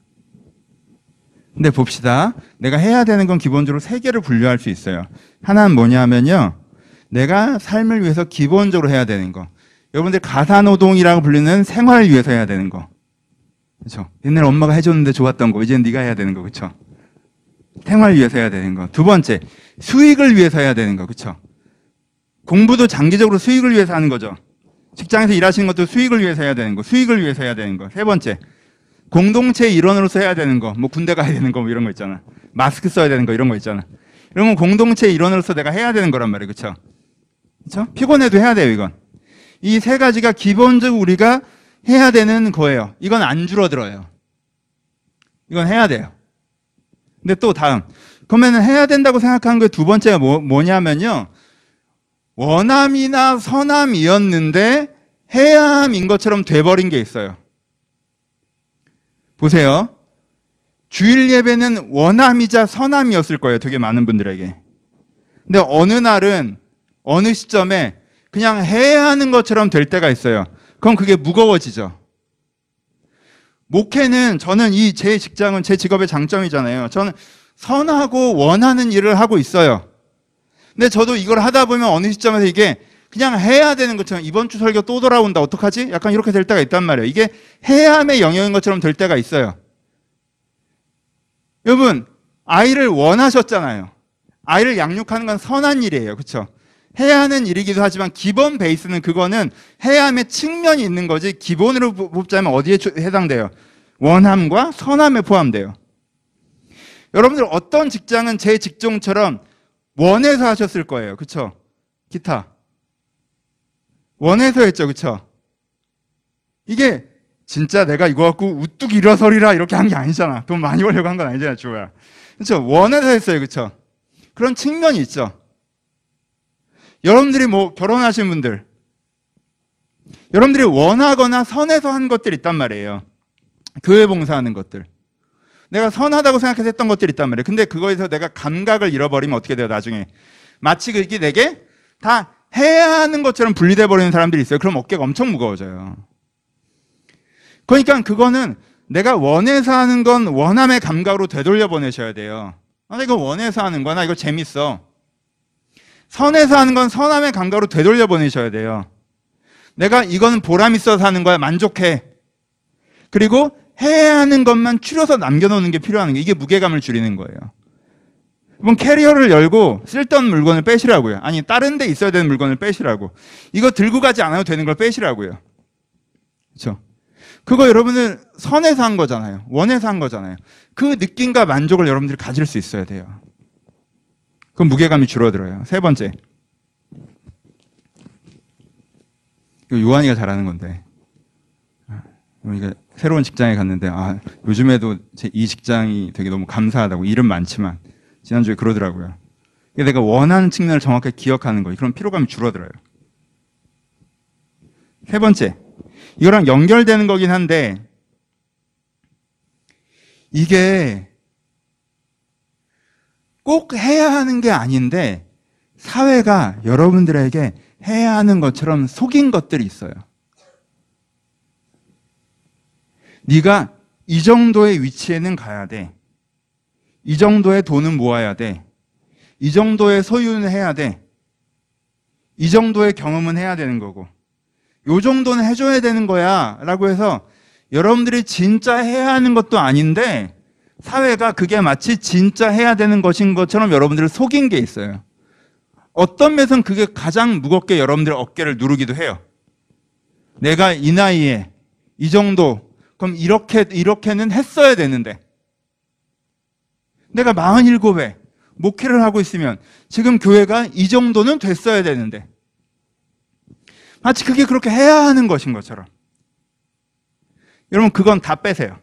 근데 봅시다. 내가 해야 되는 건 기본적으로 세 개를 분류할 수 있어요. 하나는 뭐냐면요. 내가 삶을 위해서 기본적으로 해야 되는 거. 여러분들 가사노동이라고 불리는 생활을 위해서 해야 되는 거. 그렇죠? 옛날에 엄마가 해줬는데 좋았던 거. 이제는 네가 해야 되는 거. 그렇죠? 생활을 위해서 해야 되는 거. 두 번째, 수익을 위해서 해야 되는 거. 그렇죠? 공부도 장기적으로 수익을 위해서 하는 거죠. 직장에서 일하시는 것도 수익을 위해서 해야 되는 거. 수익을 위해서 해야 되는 거. 세 번째, 공동체의 일원으로서 해야 되는 거. 뭐 군대 가야 되는 거. 뭐 이런 거 있잖아. 마스크 써야 되는 거. 이런 거 있잖아. 이런 건 공동체의 일원으로서 내가 해야 되는 거란 말이에요. 그렇죠? 그렇죠? 피곤해도 해야 돼요, 이건. 이 세 가지가 기본적으로 우리가 해야 되는 거예요. 이건 안 줄어들어요. 이건 해야 돼요. 근데 또 다음. 그러면 해야 된다고 생각하는 게 두 번째가 뭐냐면요. 원함이나 선함이었는데 해야함인 것처럼 돼버린 게 있어요. 보세요. 주일 예배는 원함이자 선함이었을 거예요. 되게 많은 분들에게. 근데 어느 날은 어느 시점에 그냥 해야 하는 것처럼 될 때가 있어요. 그럼 그게 무거워지죠. 목회는 저는 제 직장은 제 직업의 장점이잖아요. 저는 선하고 원하는 일을 하고 있어요. 근데 저도 이걸 하다 보면 어느 시점에서 이게 그냥 해야 되는 것처럼 이번 주 설교 또 돌아온다. 어떡하지? 약간 이렇게 될 때가 있단 말이에요. 이게 해야함의 영역인 것처럼 될 때가 있어요. 여러분, 아이를 원하셨잖아요. 아이를 양육하는 건 선한 일이에요. 그렇죠? 해야 하는 일이기도 하지만 기본 베이스는 그거는 해야함의 측면이 있는 거지 기본으로 뽑자면 어디에 해당돼요? 원함과 선함에 포함돼요. 여러분들 어떤 직장은 제 직종처럼 원해서 하셨을 거예요. 그렇죠? 기타. 원해서 했죠. 그렇죠? 이게 진짜 내가 이거 갖고 우뚝 일어서리라 이렇게 한 게 아니잖아. 돈 많이 벌려고 한 건 아니잖아. 주호야. 그렇죠? 원해서 했어요. 그렇죠? 그런 측면이 있죠. 여러분들이 뭐 결혼하신 분들, 여러분들이 원하거나 선해서 한 것들이 있단 말이에요. 교회 봉사하는 것들. 내가 선하다고 생각해서 했던 것들이 있단 말이에요. 근데 그거에서 내가 감각을 잃어버리면 어떻게 돼요, 나중에? 마치 그게 내게 다 해야 하는 것처럼 분리돼 버리는 사람들이 있어요. 그럼 어깨가 엄청 무거워져요. 그러니까 그거는 내가 원해서 하는 건 원함의 감각으로 되돌려 보내셔야 돼요. 나 이거 원해서 하는 거야. 나 이거 재밌어. 선해서 하는 건 선함의 감각으로 되돌려 보내셔야 돼요. 내가 이거는 보람 있어서 하는 거야. 만족해. 그리고 해야 하는 것만 추려서 남겨놓는 게 필요한 게 이게 무게감을 줄이는 거예요. 그럼 캐리어를 열고 쓸데없는 물건을 빼시라고요. 아니 다른 데 있어야 되는 물건을 빼시라고. 이거 들고 가지 않아도 되는 걸 빼시라고요. 그렇죠? 그거 여러분은 선해서 한 거잖아요. 원해서 한 거잖아요. 그 느낌과 만족을 여러분들이 가질 수 있어야 돼요. 그럼 무게감이 줄어들어요. 세 번째. 이거 요한이가 잘하는 건데. 이게 새로운 직장에 갔는데 요즘에도 이 직장이 되게 너무 감사하다고 일은 많지만 지난주에 그러더라고요. 내가 원하는 측면을 정확하게 기억하는 거예요. 그럼 피로감이 줄어들어요. 세 번째. 이거랑 연결되는 거긴 한데 이게 꼭 해야 하는 게 아닌데 사회가 여러분들에게 해야 하는 것처럼 속인 것들이 있어요. 네가 이 정도의 위치에는 가야 돼. 이 정도의 돈은 모아야 돼. 이 정도의 소유는 해야 돼. 이 정도의 경험은 해야 되는 거고. 요 정도는 해줘야 되는 거야 라고 해서 여러분들이 진짜 해야 하는 것도 아닌데 사회가 그게 마치 진짜 해야 되는 것인 것처럼 여러분들을 속인 게 있어요. 어떤 면에서는 그게 가장 무겁게 여러분들의 어깨를 누르기도 해요. 내가 이 나이에 이 정도 그럼 이렇게는 했어야 되는데 내가 47에 목회를 하고 있으면 지금 교회가 이 정도는 됐어야 되는데 마치 그게 그렇게 해야 하는 것인 것처럼. 여러분 그건 다 빼세요.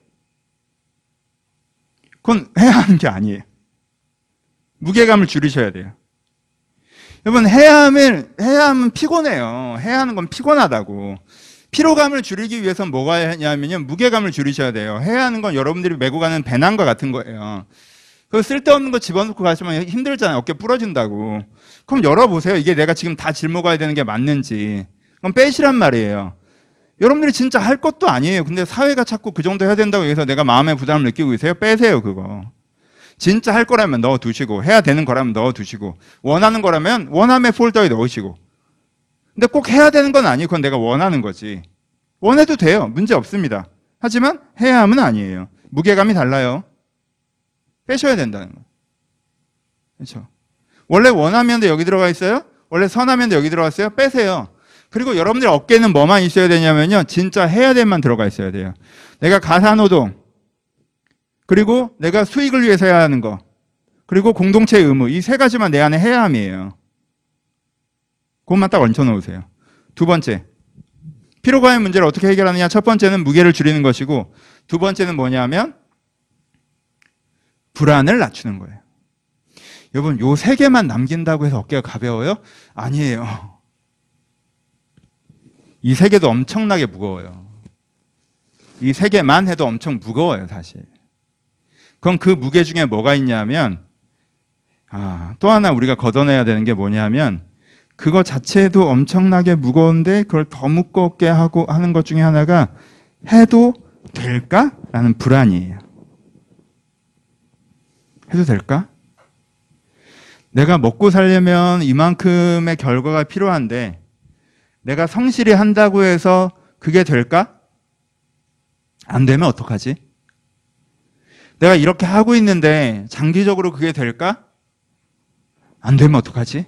그건 해야 하는 게 아니에요. 무게감을 줄이셔야 돼요. 여러분 해야 하면 피곤해요. 해야 하는 건 피곤하다고. 피로감을 줄이기 위해서 뭐가 하냐면요, 무게감을 줄이셔야 돼요. 해야 하는 건 여러분들이 메고 가는 배낭과 같은 거예요. 그 쓸데없는 거 집어넣고 가시면 힘들잖아요. 어깨 부러진다고. 그럼 열어보세요. 이게 내가 지금 다 짊어가야 되는 게 맞는지. 그럼 빼시란 말이에요. 여러분들이 진짜 할 것도 아니에요. 근데 사회가 자꾸 그 정도 해야 된다고 해서 내가 마음의 부담을 느끼고 있어요. 빼세요, 그거. 진짜 할 거라면 넣어두시고, 해야 되는 거라면 넣어두시고, 원하는 거라면 원함의 폴더에 넣으시고. 근데 꼭 해야 되는 건 아니에요. 그건 내가 원하는 거지. 원해도 돼요. 문제 없습니다. 하지만 해야 함은 아니에요. 무게감이 달라요. 빼셔야 된다는 거예요. 그렇죠? 원래 원하면도 여기 들어가 있어요? 원래 선하면도 여기 들어갔어요? 빼세요. 그리고 여러분들 어깨는 뭐만 있어야 되냐면요, 진짜 해야 될 만 들어가 있어야 돼요. 내가 가사노동, 그리고 내가 수익을 위해서 해야 하는 거, 그리고 공동체의 의무, 이 세 가지만 내 안에 해야 함이에요. 그것만 딱 얹혀놓으세요. 두 번째, 피로감의 문제를 어떻게 해결하느냐. 첫 번째는 무게를 줄이는 것이고, 두 번째는 뭐냐면 불안을 낮추는 거예요. 여러분, 요 세 개만 남긴다고 해서 어깨가 가벼워요? 아니에요. 이 세 개도 엄청나게 무거워요. 이 세 개만 해도 엄청 무거워요, 사실. 그럼 그 무게 중에 뭐가 있냐면, 또 하나 우리가 걷어내야 되는 게 뭐냐면, 그거 자체도 엄청나게 무거운데 그걸 더 무겁게 하는 것 중에 하나가 해도 될까? 라는 불안이에요. 해도 될까? 내가 먹고 살려면 이만큼의 결과가 필요한데 내가 성실히 한다고 해서 그게 될까? 안 되면 어떡하지? 내가 이렇게 하고 있는데 장기적으로 그게 될까? 안 되면 어떡하지?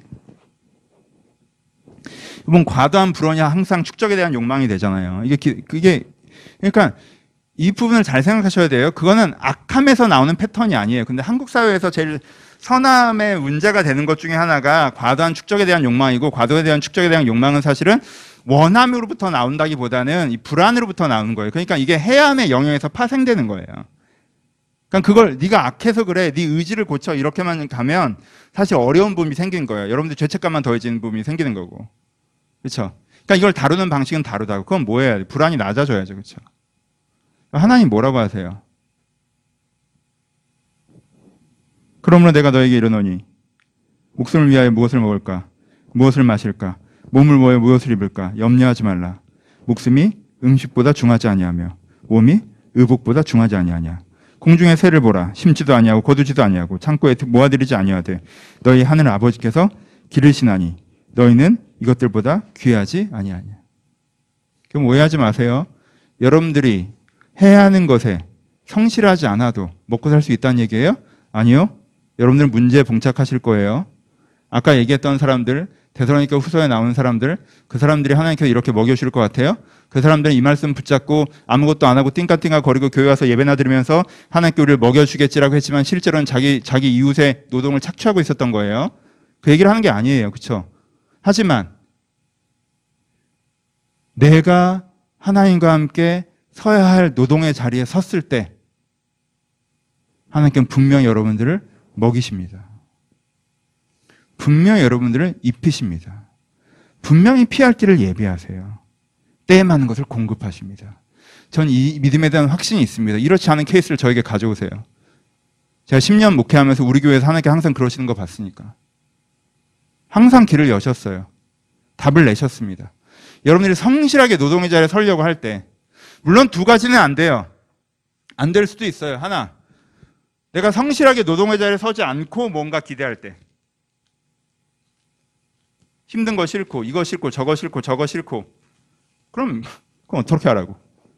이번 과도한 불안이 항상 축적에 대한 욕망이 되잖아요. 그게 그러니까 이 부분을 잘 생각하셔야 돼요. 그거는 악함에서 나오는 패턴이 아니에요. 근데 한국 사회에서 제일 선함의 문제가 되는 것 중에 하나가 과도한 축적에 대한 욕망이고, 과도에 대한 축적에 대한 욕망은 사실은 원함으로부터 나온다기보다는 이 불안으로부터 나오는 거예요. 그러니까 이게 해함의 영역에서 파생되는 거예요. 그러니까 그걸 네가 악해서 그래, 네 의지를 고쳐, 이렇게만 가면 사실 어려운 부분이 생긴 거예요. 여러분들 죄책감만 더해지는 부분이 생기는 거고. 그렇죠? 그러니까 이걸 다루는 방식은 다르다고. 그건 뭐 해야 돼? 불안이 낮아져야죠. 그렇죠? 하나님 뭐라고 하세요? 그러므로 내가 너에게 이르노니 목숨을 위하여 무엇을 먹을까? 무엇을 마실까? 몸을 위하여 무엇을 입을까? 염려하지 말라. 목숨이 음식보다 중하지 아니하며 몸이 의복보다 중하지 아니하냐. 공중의 새를 보라. 심지도 아니하고 거두지도 아니하고 창고에 모아들이지 아니하되 너희 하늘 아버지께서 기르시나니 너희는 이것들보다 귀하지 아니하냐. 그럼 오해하지 마세요. 여러분들이 해야 하는 것에 성실하지 않아도 먹고 살 수 있다는 얘기예요? 아니요. 여러분들 문제에 봉착하실 거예요. 아까 얘기했던 사람들, 데살로니가 후서에 나오는 사람들, 그 사람들이 하나님께서 이렇게 먹여주실 것 같아요? 그 사람들은 이 말씀 붙잡고 아무것도 안 하고 띵까띵까 거리고 교회 와서 예배나 드리면서 하나님께 우리를 먹여주겠지라고 했지만 실제로는 자기 이웃의 노동을 착취하고 있었던 거예요. 그 얘기를 하는 게 아니에요. 그렇죠? 하지만 내가 하나님과 함께 서야 할 노동의 자리에 섰을 때 하나님께는 분명히 여러분들을 먹이십니다. 분명히 여러분들을 입히십니다. 분명히 피할 길을 예비하세요. 때에 맞는 것을 공급하십니다. 전 이 믿음에 대한 확신이 있습니다. 이렇지 않은 케이스를 저에게 가져오세요. 제가 10년 목회하면서 우리 교회에서 하나님께 항상 그러시는 거 봤으니까. 항상 길을 여셨어요. 답을 내셨습니다. 여러분들이 성실하게 노동의 자리에 서려고 할 때, 물론 두 가지는 안 돼요. 안 될 수도 있어요. 하나, 내가 성실하게 노동의 자리에 서지 않고 뭔가 기대할 때, 힘든 거 싫고 이거 싫고 저거 싫고 저거 싫고, 그럼 어떻게 하라고?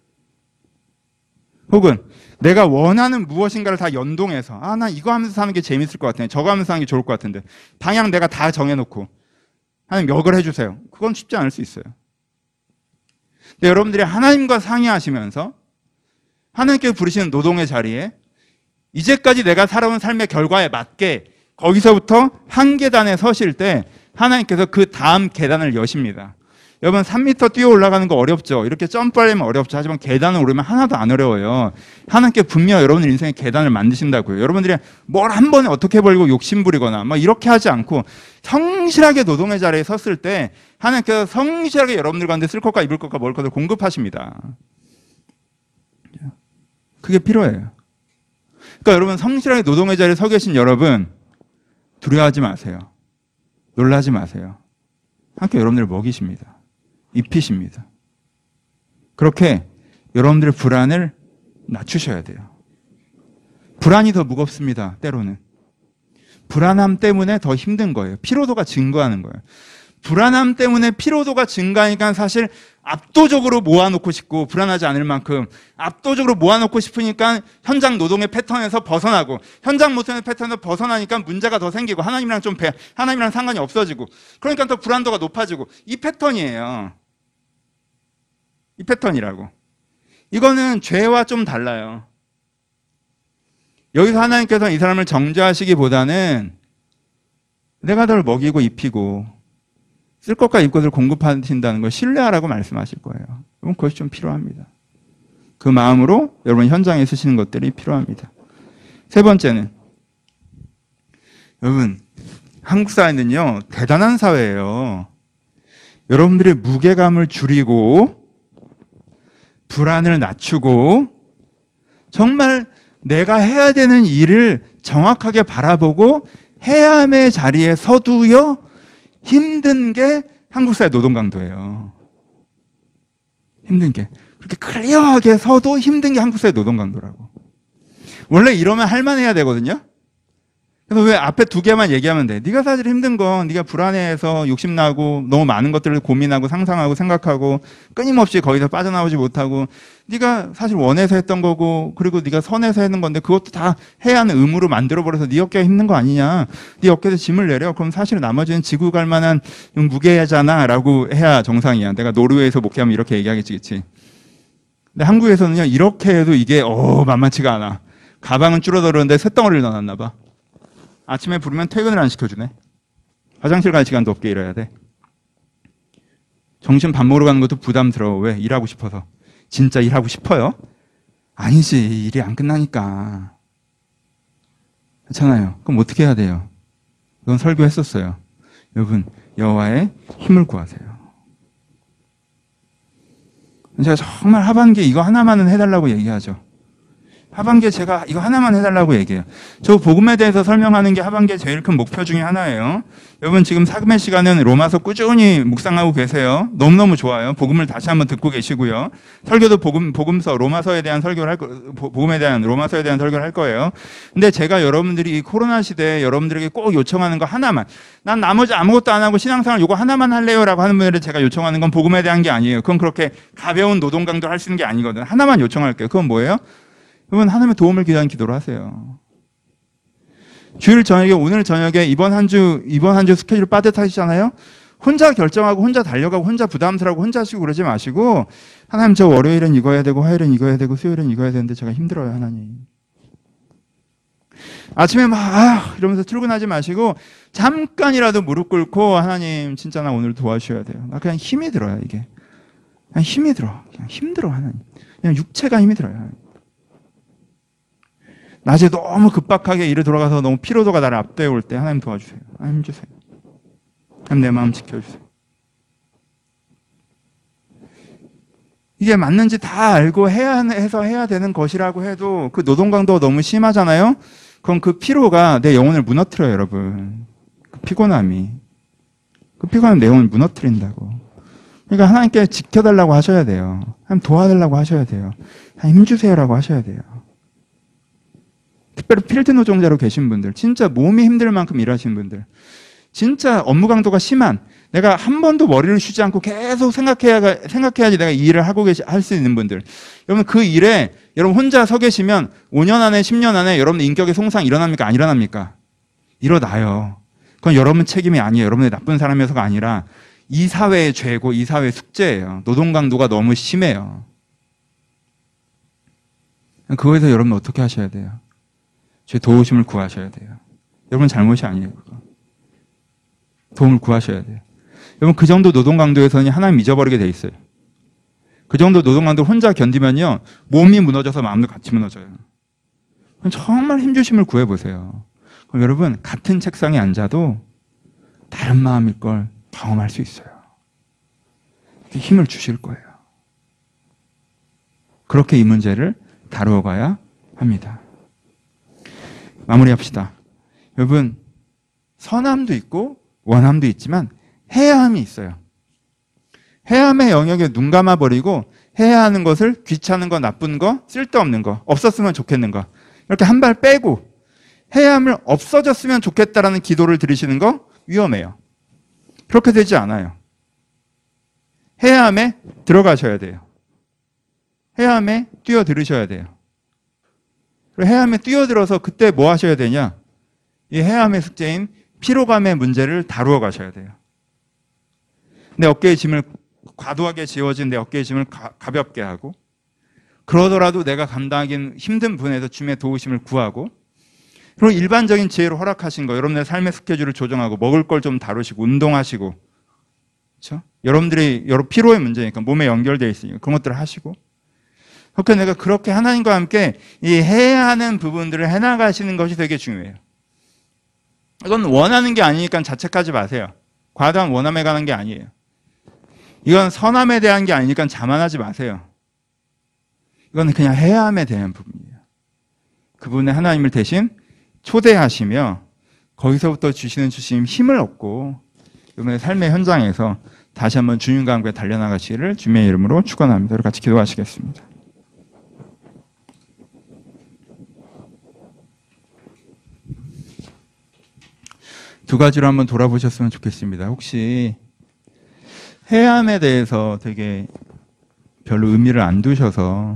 혹은 내가 원하는 무엇인가를 다 연동해서 나 이거 하면서 사는 게 재밌을 것 같은데 저거 하면서 사는 게 좋을 것 같은데 방향 내가 다 정해놓고 하나님 역을 해주세요. 그건 쉽지 않을 수 있어요. 근데 여러분들이 하나님과 상의하시면서 하나님께서 부르시는 노동의 자리에 이제까지 내가 살아온 삶의 결과에 맞게 거기서부터 한 계단에 서실 때 하나님께서 그 다음 계단을 여십니다. 여러분 3m 뛰어 올라가는 거 어렵죠? 이렇게 점프하려면 어렵죠. 하지만 계단을 오르면 하나도 안 어려워요. 하나님께 분명 여러분들 인생에 계단을 만드신다고요. 여러분들이 뭘 한 번에 어떻게 벌고 욕심부리거나 막 이렇게 하지 않고 성실하게 노동의 자리에 섰을 때 하나님께서 성실하게 여러분들 가운데 쓸 것과 입을 것과 먹을 것을 공급하십니다. 그게 필요해요. 그러니까 여러분 성실하게 노동의 자리에 서 계신 여러분 두려워하지 마세요. 놀라지 마세요. 하나님께 여러분들을 먹이십니다. 입히십니다. 그렇게 여러분들의 불안을 낮추셔야 돼요. 불안이 더 무겁습니다. 때로는. 불안함 때문에 더 힘든 거예요. 피로도가 증가하는 거예요. 불안함 때문에 피로도가 증가하니까 사실 압도적으로 모아놓고 싶고 불안하지 않을 만큼 압도적으로 모아놓고 싶으니까 현장 노동의 패턴에서 벗어나고 현장 노동의 패턴에서 벗어나니까 문제가 더 생기고 하나님이랑 상관이 없어지고 그러니까 더 불안도가 높아지고 이 패턴이에요. 이 패턴이라고. 이거는 죄와 좀 달라요. 여기서 하나님께서 이 사람을 정죄하시기보다는 내가 널 먹이고 입히고 쓸 것과 입 것을 공급하신다는 걸 신뢰하라고 말씀하실 거예요. 여러분 그것이 좀 필요합니다. 그 마음으로 여러분 현장에 쓰시는 것들이 필요합니다. 세 번째는 여러분 한국 사회는요 대단한 사회예요. 여러분들의 무게감을 줄이고 불안을 낮추고 정말 내가 해야 되는 일을 정확하게 바라보고 해야 함의 자리에 서두여 힘든 게 한국 사회 노동 강도예요. 힘든 게. 그렇게 클리어하게 서도 힘든 게 한국 사회 노동 강도라고. 원래 이러면 할만해야 되거든요. 그래서 왜 앞에 두 개만 얘기하면 돼? 네가 사실 힘든 건 네가 불안해해서 욕심나고 너무 많은 것들을 고민하고 상상하고 생각하고 끊임없이 거기서 빠져나오지 못하고 네가 사실 원해서 했던 거고 그리고 네가 선해서 했는 건데 그것도 다 해야 하는 의무로 만들어버려서 네 어깨가 힘든 거 아니냐. 네 어깨에서 짐을 내려. 그럼 사실 나머지는 지고 갈 만한 무게잖아 라고 해야 정상이야. 내가 노르웨이에서 목회하면 이렇게 얘기하겠지. 그치? 근데 한국에서는요 이렇게 해도 이게 만만치가 않아. 가방은 줄어들었는데 쇳덩어리를 넣어놨나 봐. 아침에 부르면 퇴근을 안 시켜주네. 화장실 갈 시간도 없게 일해야 돼. 점심 밥 먹으러 가는 것도 부담스러워. 왜? 일하고 싶어서. 진짜 일하고 싶어요? 아니지. 일이 안 끝나니까. 그렇잖아요. 그럼 어떻게 해야 돼요? 이건 설교했었어요. 여러분, 여호와의 힘을 구하세요. 제가 정말 하반기에 이거 하나만은 해달라고 얘기하죠. 하반기에 제가 이거 하나만 해달라고 얘기해요. 저 복음에 대해서 설명하는 게 하반기에 제일 큰 목표 중에 하나예요. 여러분 지금 사금의 시간은 로마서 꾸준히 묵상하고 계세요. 너무너무 좋아요. 복음을 다시 한번 듣고 계시고요. 설교도 복음서 로마서에 대한 설교를 복음에 대한 로마서에 대한 설교를 할 거예요. 근데 제가 여러분들이 이 코로나 시대에 여러분들에게 꼭 요청하는 거 하나만, 난 나머지 아무것도 안 하고 신앙생활 요거 하나만 할래요라고 하는 분들을 제가 요청하는 건 복음에 대한 게 아니에요. 그건 그렇게 가벼운 노동 강도를 할 수 있는 게 아니거든. 하나만 요청할게요. 그건 뭐예요? 여러분 하나님의 도움을 기도하는 기도를 하세요. 주일 저녁에 오늘 저녁에 이번 한 주 스케줄 빠듯하시잖아요. 혼자 결정하고 혼자 달려가고 혼자 부담스러워하고 혼자 하시고 그러지 마시고 하나님 저 월요일은 이거 해야 되고 화요일은 이거 해야 되고 수요일은 이거 해야 되는데 제가 힘들어요 하나님. 아침에 막 이러면서 출근하지 마시고 잠깐이라도 무릎 꿇고 하나님 진짜 나 오늘 도와주셔야 돼요. 나 그냥 힘이 들어요 이게. 그냥 힘이 들어. 그냥 힘들어 하나님. 그냥 육체가 힘이 들어요. 하나님. 낮에 너무 급박하게 일을 돌아가서 너무 피로도가 나를 압도해 때 하나님 도와주세요. 하나님 주세요. 하나님 내 마음 지켜주세요. 이게 맞는지 다 알고 해야 되는 것이라고 해도 그 노동 강도가 너무 심하잖아요. 그럼 그 피로가 내 영혼을 무너뜨려요, 여러분. 그 피곤함이. 그 피곤함이 내 영혼을 무너뜨린다고. 그러니까 하나님께 지켜달라고 하셔야 돼요. 하나님 도와달라고 하셔야 돼요. 하나님 힘주세요라고 하셔야 돼요. 특별히 필드 노동자로 계신 분들, 진짜 몸이 힘들 만큼 일하시는 분들, 진짜 업무 강도가 심한, 내가 한 번도 머리를 쉬지 않고 계속 생각해야지 내가 이 일을 하고 할 수 있는 분들. 여러분 그 일에 여러분 혼자 서 계시면 5년 안에 10년 안에 여러분 인격의 손상 일어납니까? 안 일어납니까? 일어나요. 그건 여러분 책임이 아니에요. 여러분의 나쁜 사람이어서가 아니라 이 사회의 죄고 이 사회의 숙제예요. 노동 강도가 너무 심해요. 그거에서 여러분 어떻게 하셔야 돼요? 제 도우심을 구하셔야 돼요. 여러분 잘못이 아니에요. 그거. 도움을 구하셔야 돼요. 여러분 그 정도 노동 강도에서는 하나님 잊어버리게 돼 있어요. 그 정도 노동 강도 혼자 견디면요 몸이 무너져서 마음도 같이 무너져요. 정말 힘주심을 구해보세요. 그럼 여러분 같은 책상에 앉아도 다른 마음일 걸 경험할 수 있어요. 힘을 주실 거예요. 그렇게 이 문제를 다루어 가야 합니다. 마무리합시다. 여러분 선함도 있고 원함도 있지만 해야함이 있어요. 해야함의 영역에 눈 감아버리고 해야 하는 것을 귀찮은 거, 나쁜 거, 쓸데없는 거, 없었으면 좋겠는 거 이렇게 한 발 빼고 해야함을 없어졌으면 좋겠다라는 기도를 드리시는 거 위험해요. 그렇게 되지 않아요. 해야함에 들어가셔야 돼요. 해야함에 뛰어들으셔야 돼요. 그리고 해야함에 뛰어들어서 그때 뭐 하셔야 되냐? 이 해야함의 숙제인 피로감의 문제를 다루어 가셔야 돼요. 내 어깨의 짐을 과도하게 지워진 내 어깨의 짐을 가볍게 하고 그러더라도 내가 감당하기는 힘든 분에서 주님의 도우심을 구하고 그리고 일반적인 지혜로 허락하신 거 여러분의 삶의 스케줄을 조정하고 먹을 걸 좀 다루시고 운동하시고 그렇죠? 여러분들이 여러 피로의 문제니까 몸에 연결되어 있으니까 그런 것들을 하시고 그렇게 내가 그렇게 하나님과 함께 이 해야 하는 부분들을 해나가시는 것이 되게 중요해요. 이건 원하는 게 아니니까 자책하지 마세요. 과도한 원함에 관한 게 아니에요. 이건 선함에 대한 게 아니니까 자만하지 마세요. 이건 그냥 해야함에 대한 부분이에요. 그분의 하나님을 대신 초대하시며 거기서부터 주시는 주심 힘을 얻고 여러분의 삶의 현장에서 다시 한번 주님과 함께 달려나가시기를 주님의 이름으로 축원합니다. 우리 같이 기도하시겠습니다. 두 가지로 한번 돌아보셨으면 좋겠습니다. 혹시 해야함에 대해서 되게 별로 의미를 안 두셔서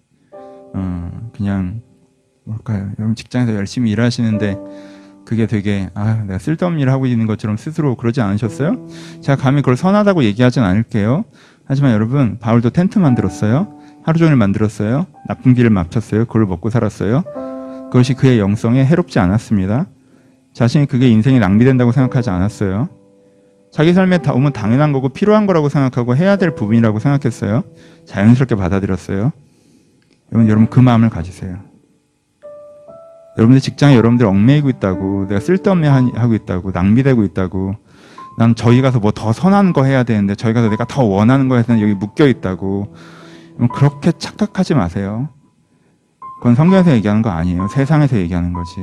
그냥 뭘까요? 여러분 직장에서 열심히 일하시는데 그게 되게 내가 쓸데없는 일을 하고 있는 것처럼 스스로 그러지 않으셨어요? 제가 감히 그걸 선하다고 얘기하진 않을게요. 하지만 여러분 바울도 텐트 만들었어요. 하루 종일 만들었어요. 나쁜 길을 막혔어요. 그걸 먹고 살았어요. 그것이 그의 영성에 해롭지 않았습니다. 자신이 그게 인생이 낭비된다고 생각하지 않았어요. 자기 삶에 오면 당연한 거고 필요한 거라고 생각하고 해야 될 부분이라고 생각했어요. 자연스럽게 받아들였어요. 여러분 그 마음을 가지세요. 여러분들 직장에 여러분들 얽매이고 있다고 내가 쓸데없는 하고 있다고 낭비되고 있다고 난 저기 가서 뭐 더 선한 거 해야 되는데 저기 가서 내가 더 원하는 거 해서 여기 묶여 있다고 그렇게 착각하지 마세요. 그건 성경에서 얘기하는 거 아니에요. 세상에서 얘기하는 거지.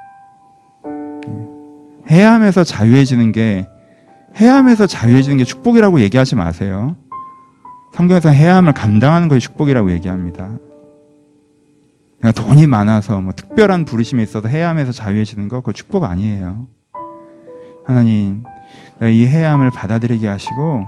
해야함에서 자유해지는 게 축복이라고 얘기하지 마세요. 성경에서 해야함을 감당하는 것이 축복이라고 얘기합니다. 그냥 돈이 많아서 뭐 특별한 부르심이 있어서 해야함에서 자유해지는 거 그거 축복 아니에요. 하나님, 이 해야함을 받아들이게 하시고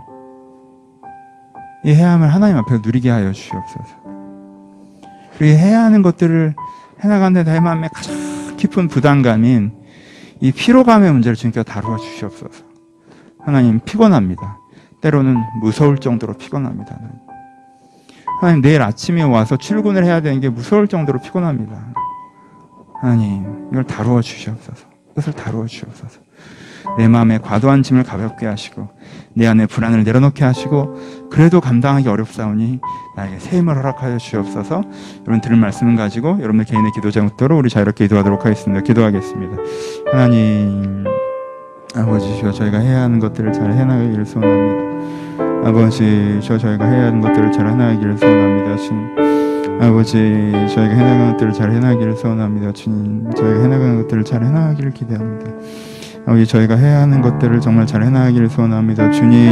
이 해야함을 하나님 앞에서 누리게 하여 주시옵소서. 그리고 해야 하는 것들을 해나가는데 내 마음에 가장 깊은 부담감인 이 피로감의 문제를 주님께서 다루어 주시옵소서. 하나님 피곤합니다. 때로는 무서울 정도로 피곤합니다. 하나님 내일 아침에 와서 출근을 해야 되는 게 무서울 정도로 피곤합니다. 하나님 이걸 다루어 주시옵소서. 이것을 다루어 주시옵소서. 내 마음에 과도한 짐을 가볍게 하시고 내 안에 불안을 내려놓게 하시고 그래도 감당하기 어렵사오니 나에게 새 힘을 허락하여 주시옵소서. 여러분 들은 말씀을 가지고 여러분들 개인의 기도 제목대로 우리 자유롭게 기도하도록 하겠습니다. 기도하겠습니다. 하나님 아버지 주여 저희가 해야 하는 것들을 잘 해나가기를 소원합니다. 아버지 주여 저희가 해야 하는 것들을 잘 해나가기를 소원합니다. 주님 아버지 저희가 해나가는 것들을 잘 해나가기를 소원합니다. 주님 저희가 해나가는 것들을 잘 해나가기를 기대합니다. 아버지 저희가 해야 하는 것들을 정말 잘 해나가기를 소원합니다.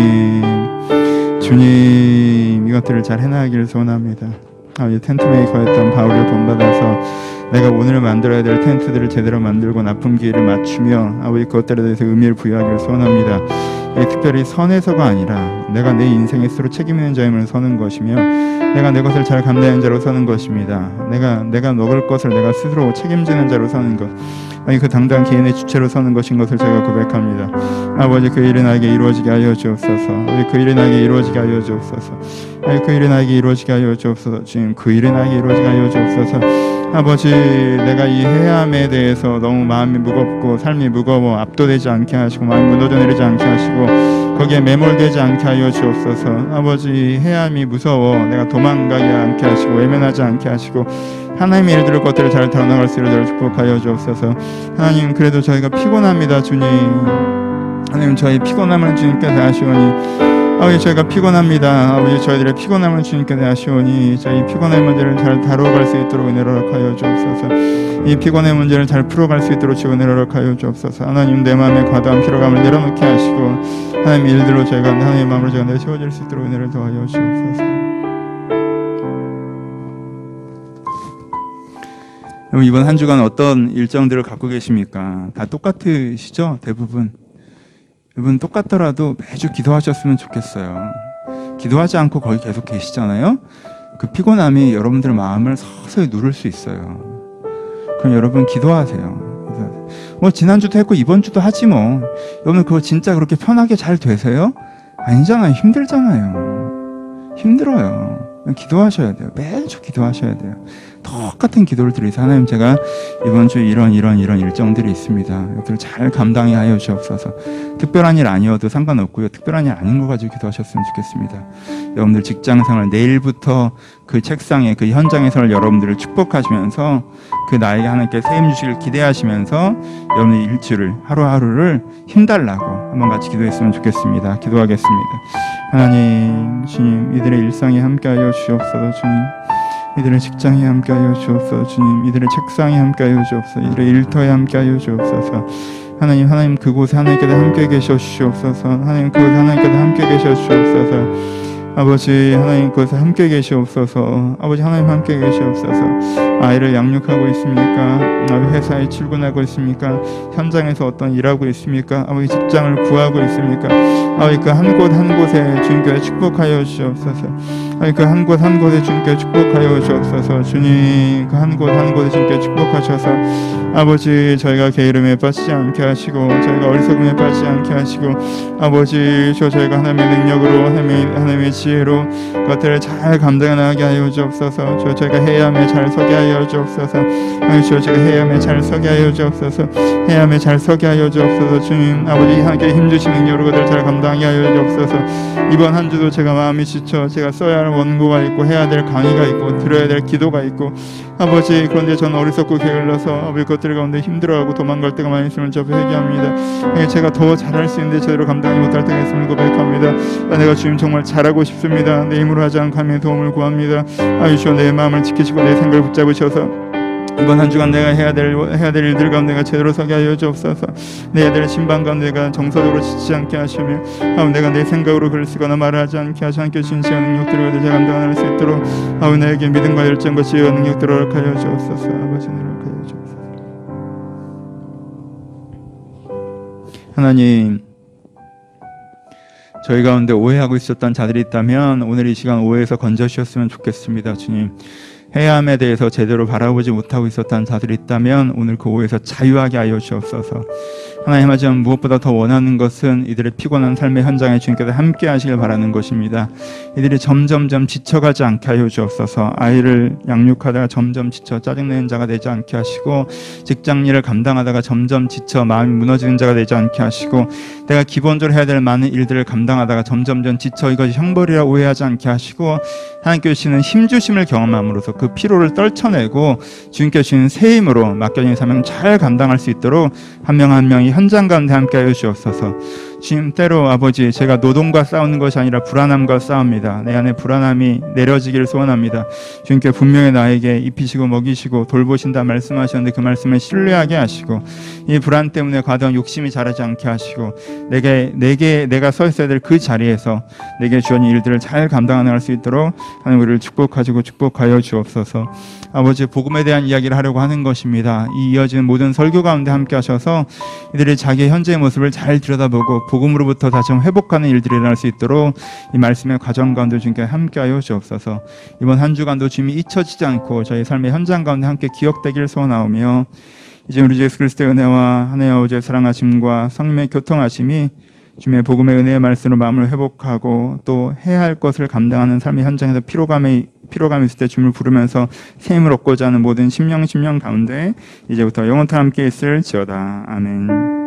주님 이것들을 잘 해나가기를 소원합니다. 아버지 텐트 메이커였던 바울을 본받아서 내가 오늘 만들어야 될 텐트들을 제대로 만들고 나쁜 기회를 맞추며 아버지 그것들에 대해서 의미를 부여하기를 소원합니다. 특별히 선에서가 아니라 내가 내 인생에 스스로 책임 있는 자임을 서는 것이며 내가 내 것을 잘 감당하는 자로 서는 것입니다. 내가 먹을 것을 내가 스스로 책임지는 자로 서는 것, 아니 그 당당한 개인의 주체로 서는 것인 것을 저희가 고백합니다. 아버지 그 일이 나에게 이루어지게 하여 주옵소서. 아버지 그 일이 나에게 이루어지게 하여 주옵소서. 아버지 그 일이 나에게 이루어지게 하여 주옵소서. 주님 그 일이 나에게 이루어지게 하여 주옵소서. 아버지 내가 이 해함에 대해서 너무 마음이 무겁고 삶이 무거워 압도되지 않게 하시고 마음이 무너져 내리지 않게 하시고 거기에 매몰되지 않게 하여 주옵소서. 아버지 해함이 무서워 내가 도망가지 않게 하시고 외면하지 않게 하시고 하나님의 일들을 것들을 잘 다뤄나갈 수 있도록 축복하여 주옵소서. 하나님 그래도 저희가 피곤합니다. 주님 하나님 저희 피곤함을 주님께서 아시오니 아버지 저희가 피곤합니다. 아버지 저희들의 피곤함을 주님께서 아시오니 저희 피곤의 문제를 잘 다뤄갈 수 있도록 은혜를 허락하여 주옵소서. 이 피곤의 문제를 잘 풀어갈 수 있도록 주의 은혜를 허락하여 주옵소서. 하나님 내 마음에 과다한 피로감을 내려놓게 하시고 하나님 일들로 저희가 하나님의 마음으로 저희가 내세워질 수 있도록 은혜를 더하여 주옵소서. 여러분 이번 한 주간 어떤 일정들을 갖고 계십니까? 다 똑같으시죠? 대부분. 여러분 똑같더라도 매주 기도하셨으면 좋겠어요. 기도하지 않고 거기 계속 계시잖아요. 그 피곤함이 여러분들 마음을 서서히 누를 수 있어요. 그럼 여러분 기도하세요. 뭐 지난주도 했고 이번 주도 하지 뭐. 여러분 그거 진짜 그렇게 편하게 잘 되세요? 아니잖아요. 힘들잖아요. 힘들어요. 기도하셔야 돼요. 매주 기도하셔야 돼요. 똑같은 기도를 드리세요. 하나님 제가 이번 주에 이런 일정들이 있습니다. 이것들을 잘 감당해 하여 주옵소서. 특별한 일 아니어도 상관없고요. 특별한 일 아닌 거 가지고 기도하셨으면 좋겠습니다. 여러분들 직장생활 내일부터 그 책상에 그 현장에서 여러분들을 축복하시면서 그 나에게 하나님께 세임 주시길 기대하시면서 여러분의 일주를 하루하루를 힘달라고 한번 같이 기도했으면 좋겠습니다. 기도하겠습니다. 하나님 주님 이들의 일상에 함께하여 주옵소서. 주님 이들의 직장에 함께하여 주옵소서. 주님 이들의 책상에 함께하여 주옵소서. 이들의 일터에 함께하여 주옵소서. 하나님 그곳에 하나님께서 함께 계셔 주옵소서. 하나님 그곳에 하나님께서 함께 계셔 주옵소서. 아버지 하나님 그곳에 함께 계시옵소서. 아버지 하나님 함께 계시옵소서. 아이를 양육하고 있습니까? 회사에 출근하고 있습니까? 현장에서 어떤 일하고 있습니까? 아버지 직장을 구하고 있습니까? 아버지 그 한 곳 한 곳에 주님께서 축복하여 주옵소서. 아버지 그 한 곳 한 곳에 주님께서 축복하여 주옵소서. 주님 그 한 곳 한 곳에 주님께서 축복하셔서 아버지 저희가 게으름에 빠지지 않게 하시고 저희가 어리석음에 빠지지 않게 하시고 아버지 저희가 하나님의 능력으로 하나님의 지혜로 그것들을 잘 감당하게 하여 주옵소서. 저희가 해야함에 잘 서게 하여 주옵소서. 저희가 해야함에 잘 서게 하여 주옵소서. 해야함에 잘 서게 하여 주옵소서. 주님 아버지 하나님께 힘주시는 여러 것들을 잘 감당하게 하여 주옵소서. 이번 한 주도 제가 마음이 지쳐 제가 써야 할 원고가 있고 해야 될 강의가 있고 들어야 될 기도가 있고 아버지 그런데 저는 어리석고 게을러서 아버지 그것들 가운데 힘들어하고 도망갈 때가 많이 있음을 저 회개합니다. 제가 더 잘할 수 있는데 제대로 감당하지 못할 때가 있음을 고백합니다. 내가 주님 정말 잘하고 싶습니다. 내 힘으로 하지 않고 하나님의 도움을 구합니다. 주여 내 마음을 지키시고 내 생각을 붙잡으셔서 이번 한 주간 내가 해야 될 일들 가운데 내가 제대로 서게 하여 주옵소서. 내 아들의 신방 가운데 내가 정서적으로 지치지 않게 하시며 내가 내 생각으로 글을 쓰거나 말을 하지 않게 하시 함께 주신 지혜와 능력들을 제가 감당할 수 있도록 나에게 믿음과 열정과 지혜와 능력들을 허락하여 주옵소서. 아버지 허락하여 주옵소서. 하나님 저희 가운데 오해하고 있었던 자들이 있다면 오늘 이 시간 오해에서 건져주셨으면 좋겠습니다. 주님 해야함에 대해서 제대로 바라보지 못하고 있었던 자들이 있다면 오늘 그 오해에서 자유하게 하여 주옵소서. 하나님 하지만 무엇보다 더 원하는 것은 이들의 피곤한 삶의 현장에 주님께서 함께 하시길 바라는 것입니다. 이들이 점점점 지쳐가지 않게 하여 주옵소서. 아이를 양육하다가 점점 지쳐 짜증내는 자가 되지 않게 하시고 직장일을 감당하다가 점점 지쳐 마음이 무너지는 자가 되지 않게 하시고 내가 기본적으로 해야 될 많은 일들을 감당하다가 점점점 지쳐 이것이 형벌이라 오해하지 않게 하시고 하나님께 주시는 힘주심을 경험함으로써 그 피로를 떨쳐내고 주님께 주시는 새 힘으로 맡겨진 사명 잘 감당할 수 있도록 한 명 한 명이 현장 가운데 함께하여 주옵소서. 주님 때로 아버지 제가 노동과 싸우는 것이 아니라 불안함과 싸웁니다. 내 안에 불안함이 내려지기를 소원합니다. 주님께 분명히 나에게 입히시고 먹이시고 돌보신다 말씀하셨는데 그 말씀을 신뢰하게 하시고 이 불안 때문에 과도한 욕심이 자라지 않게 하시고 내가 서 있어야 될 그 자리에서 내게 주어진 일들을 잘 감당할 수 있도록 하나님 우리를 축복하여 주옵소서. 아버지 복음에 대한 이야기를 하려고 하는 것입니다. 이 이어지는 모든 설교 가운데 함께 하셔서 이들이 자기의 현재의 모습을 잘 들여다보고 복음으로부터 다시 회복하는 일들이 일어날 수 있도록 이 말씀의 과정 가운데 주님께 함께하여 주옵소서. 이번 한 주간도 주님이 잊혀지지 않고 저희 삶의 현장 가운데 함께 기억되길 소원하오며, 이제 우리 주 예수 그리스도의 은혜와 하나님 아버지의 사랑하심과 성령의 교통하심이 주님의 복음의 은혜의 말씀으로 마음을 회복하고 또 해야 할 것을 감당하는 삶의 현장에서 피로감이 있을 때 주님을 부르면서 새 힘을 얻고자 하는 모든 심령 가운데 이제부터 영원토록 함께 있을지어다. 아멘.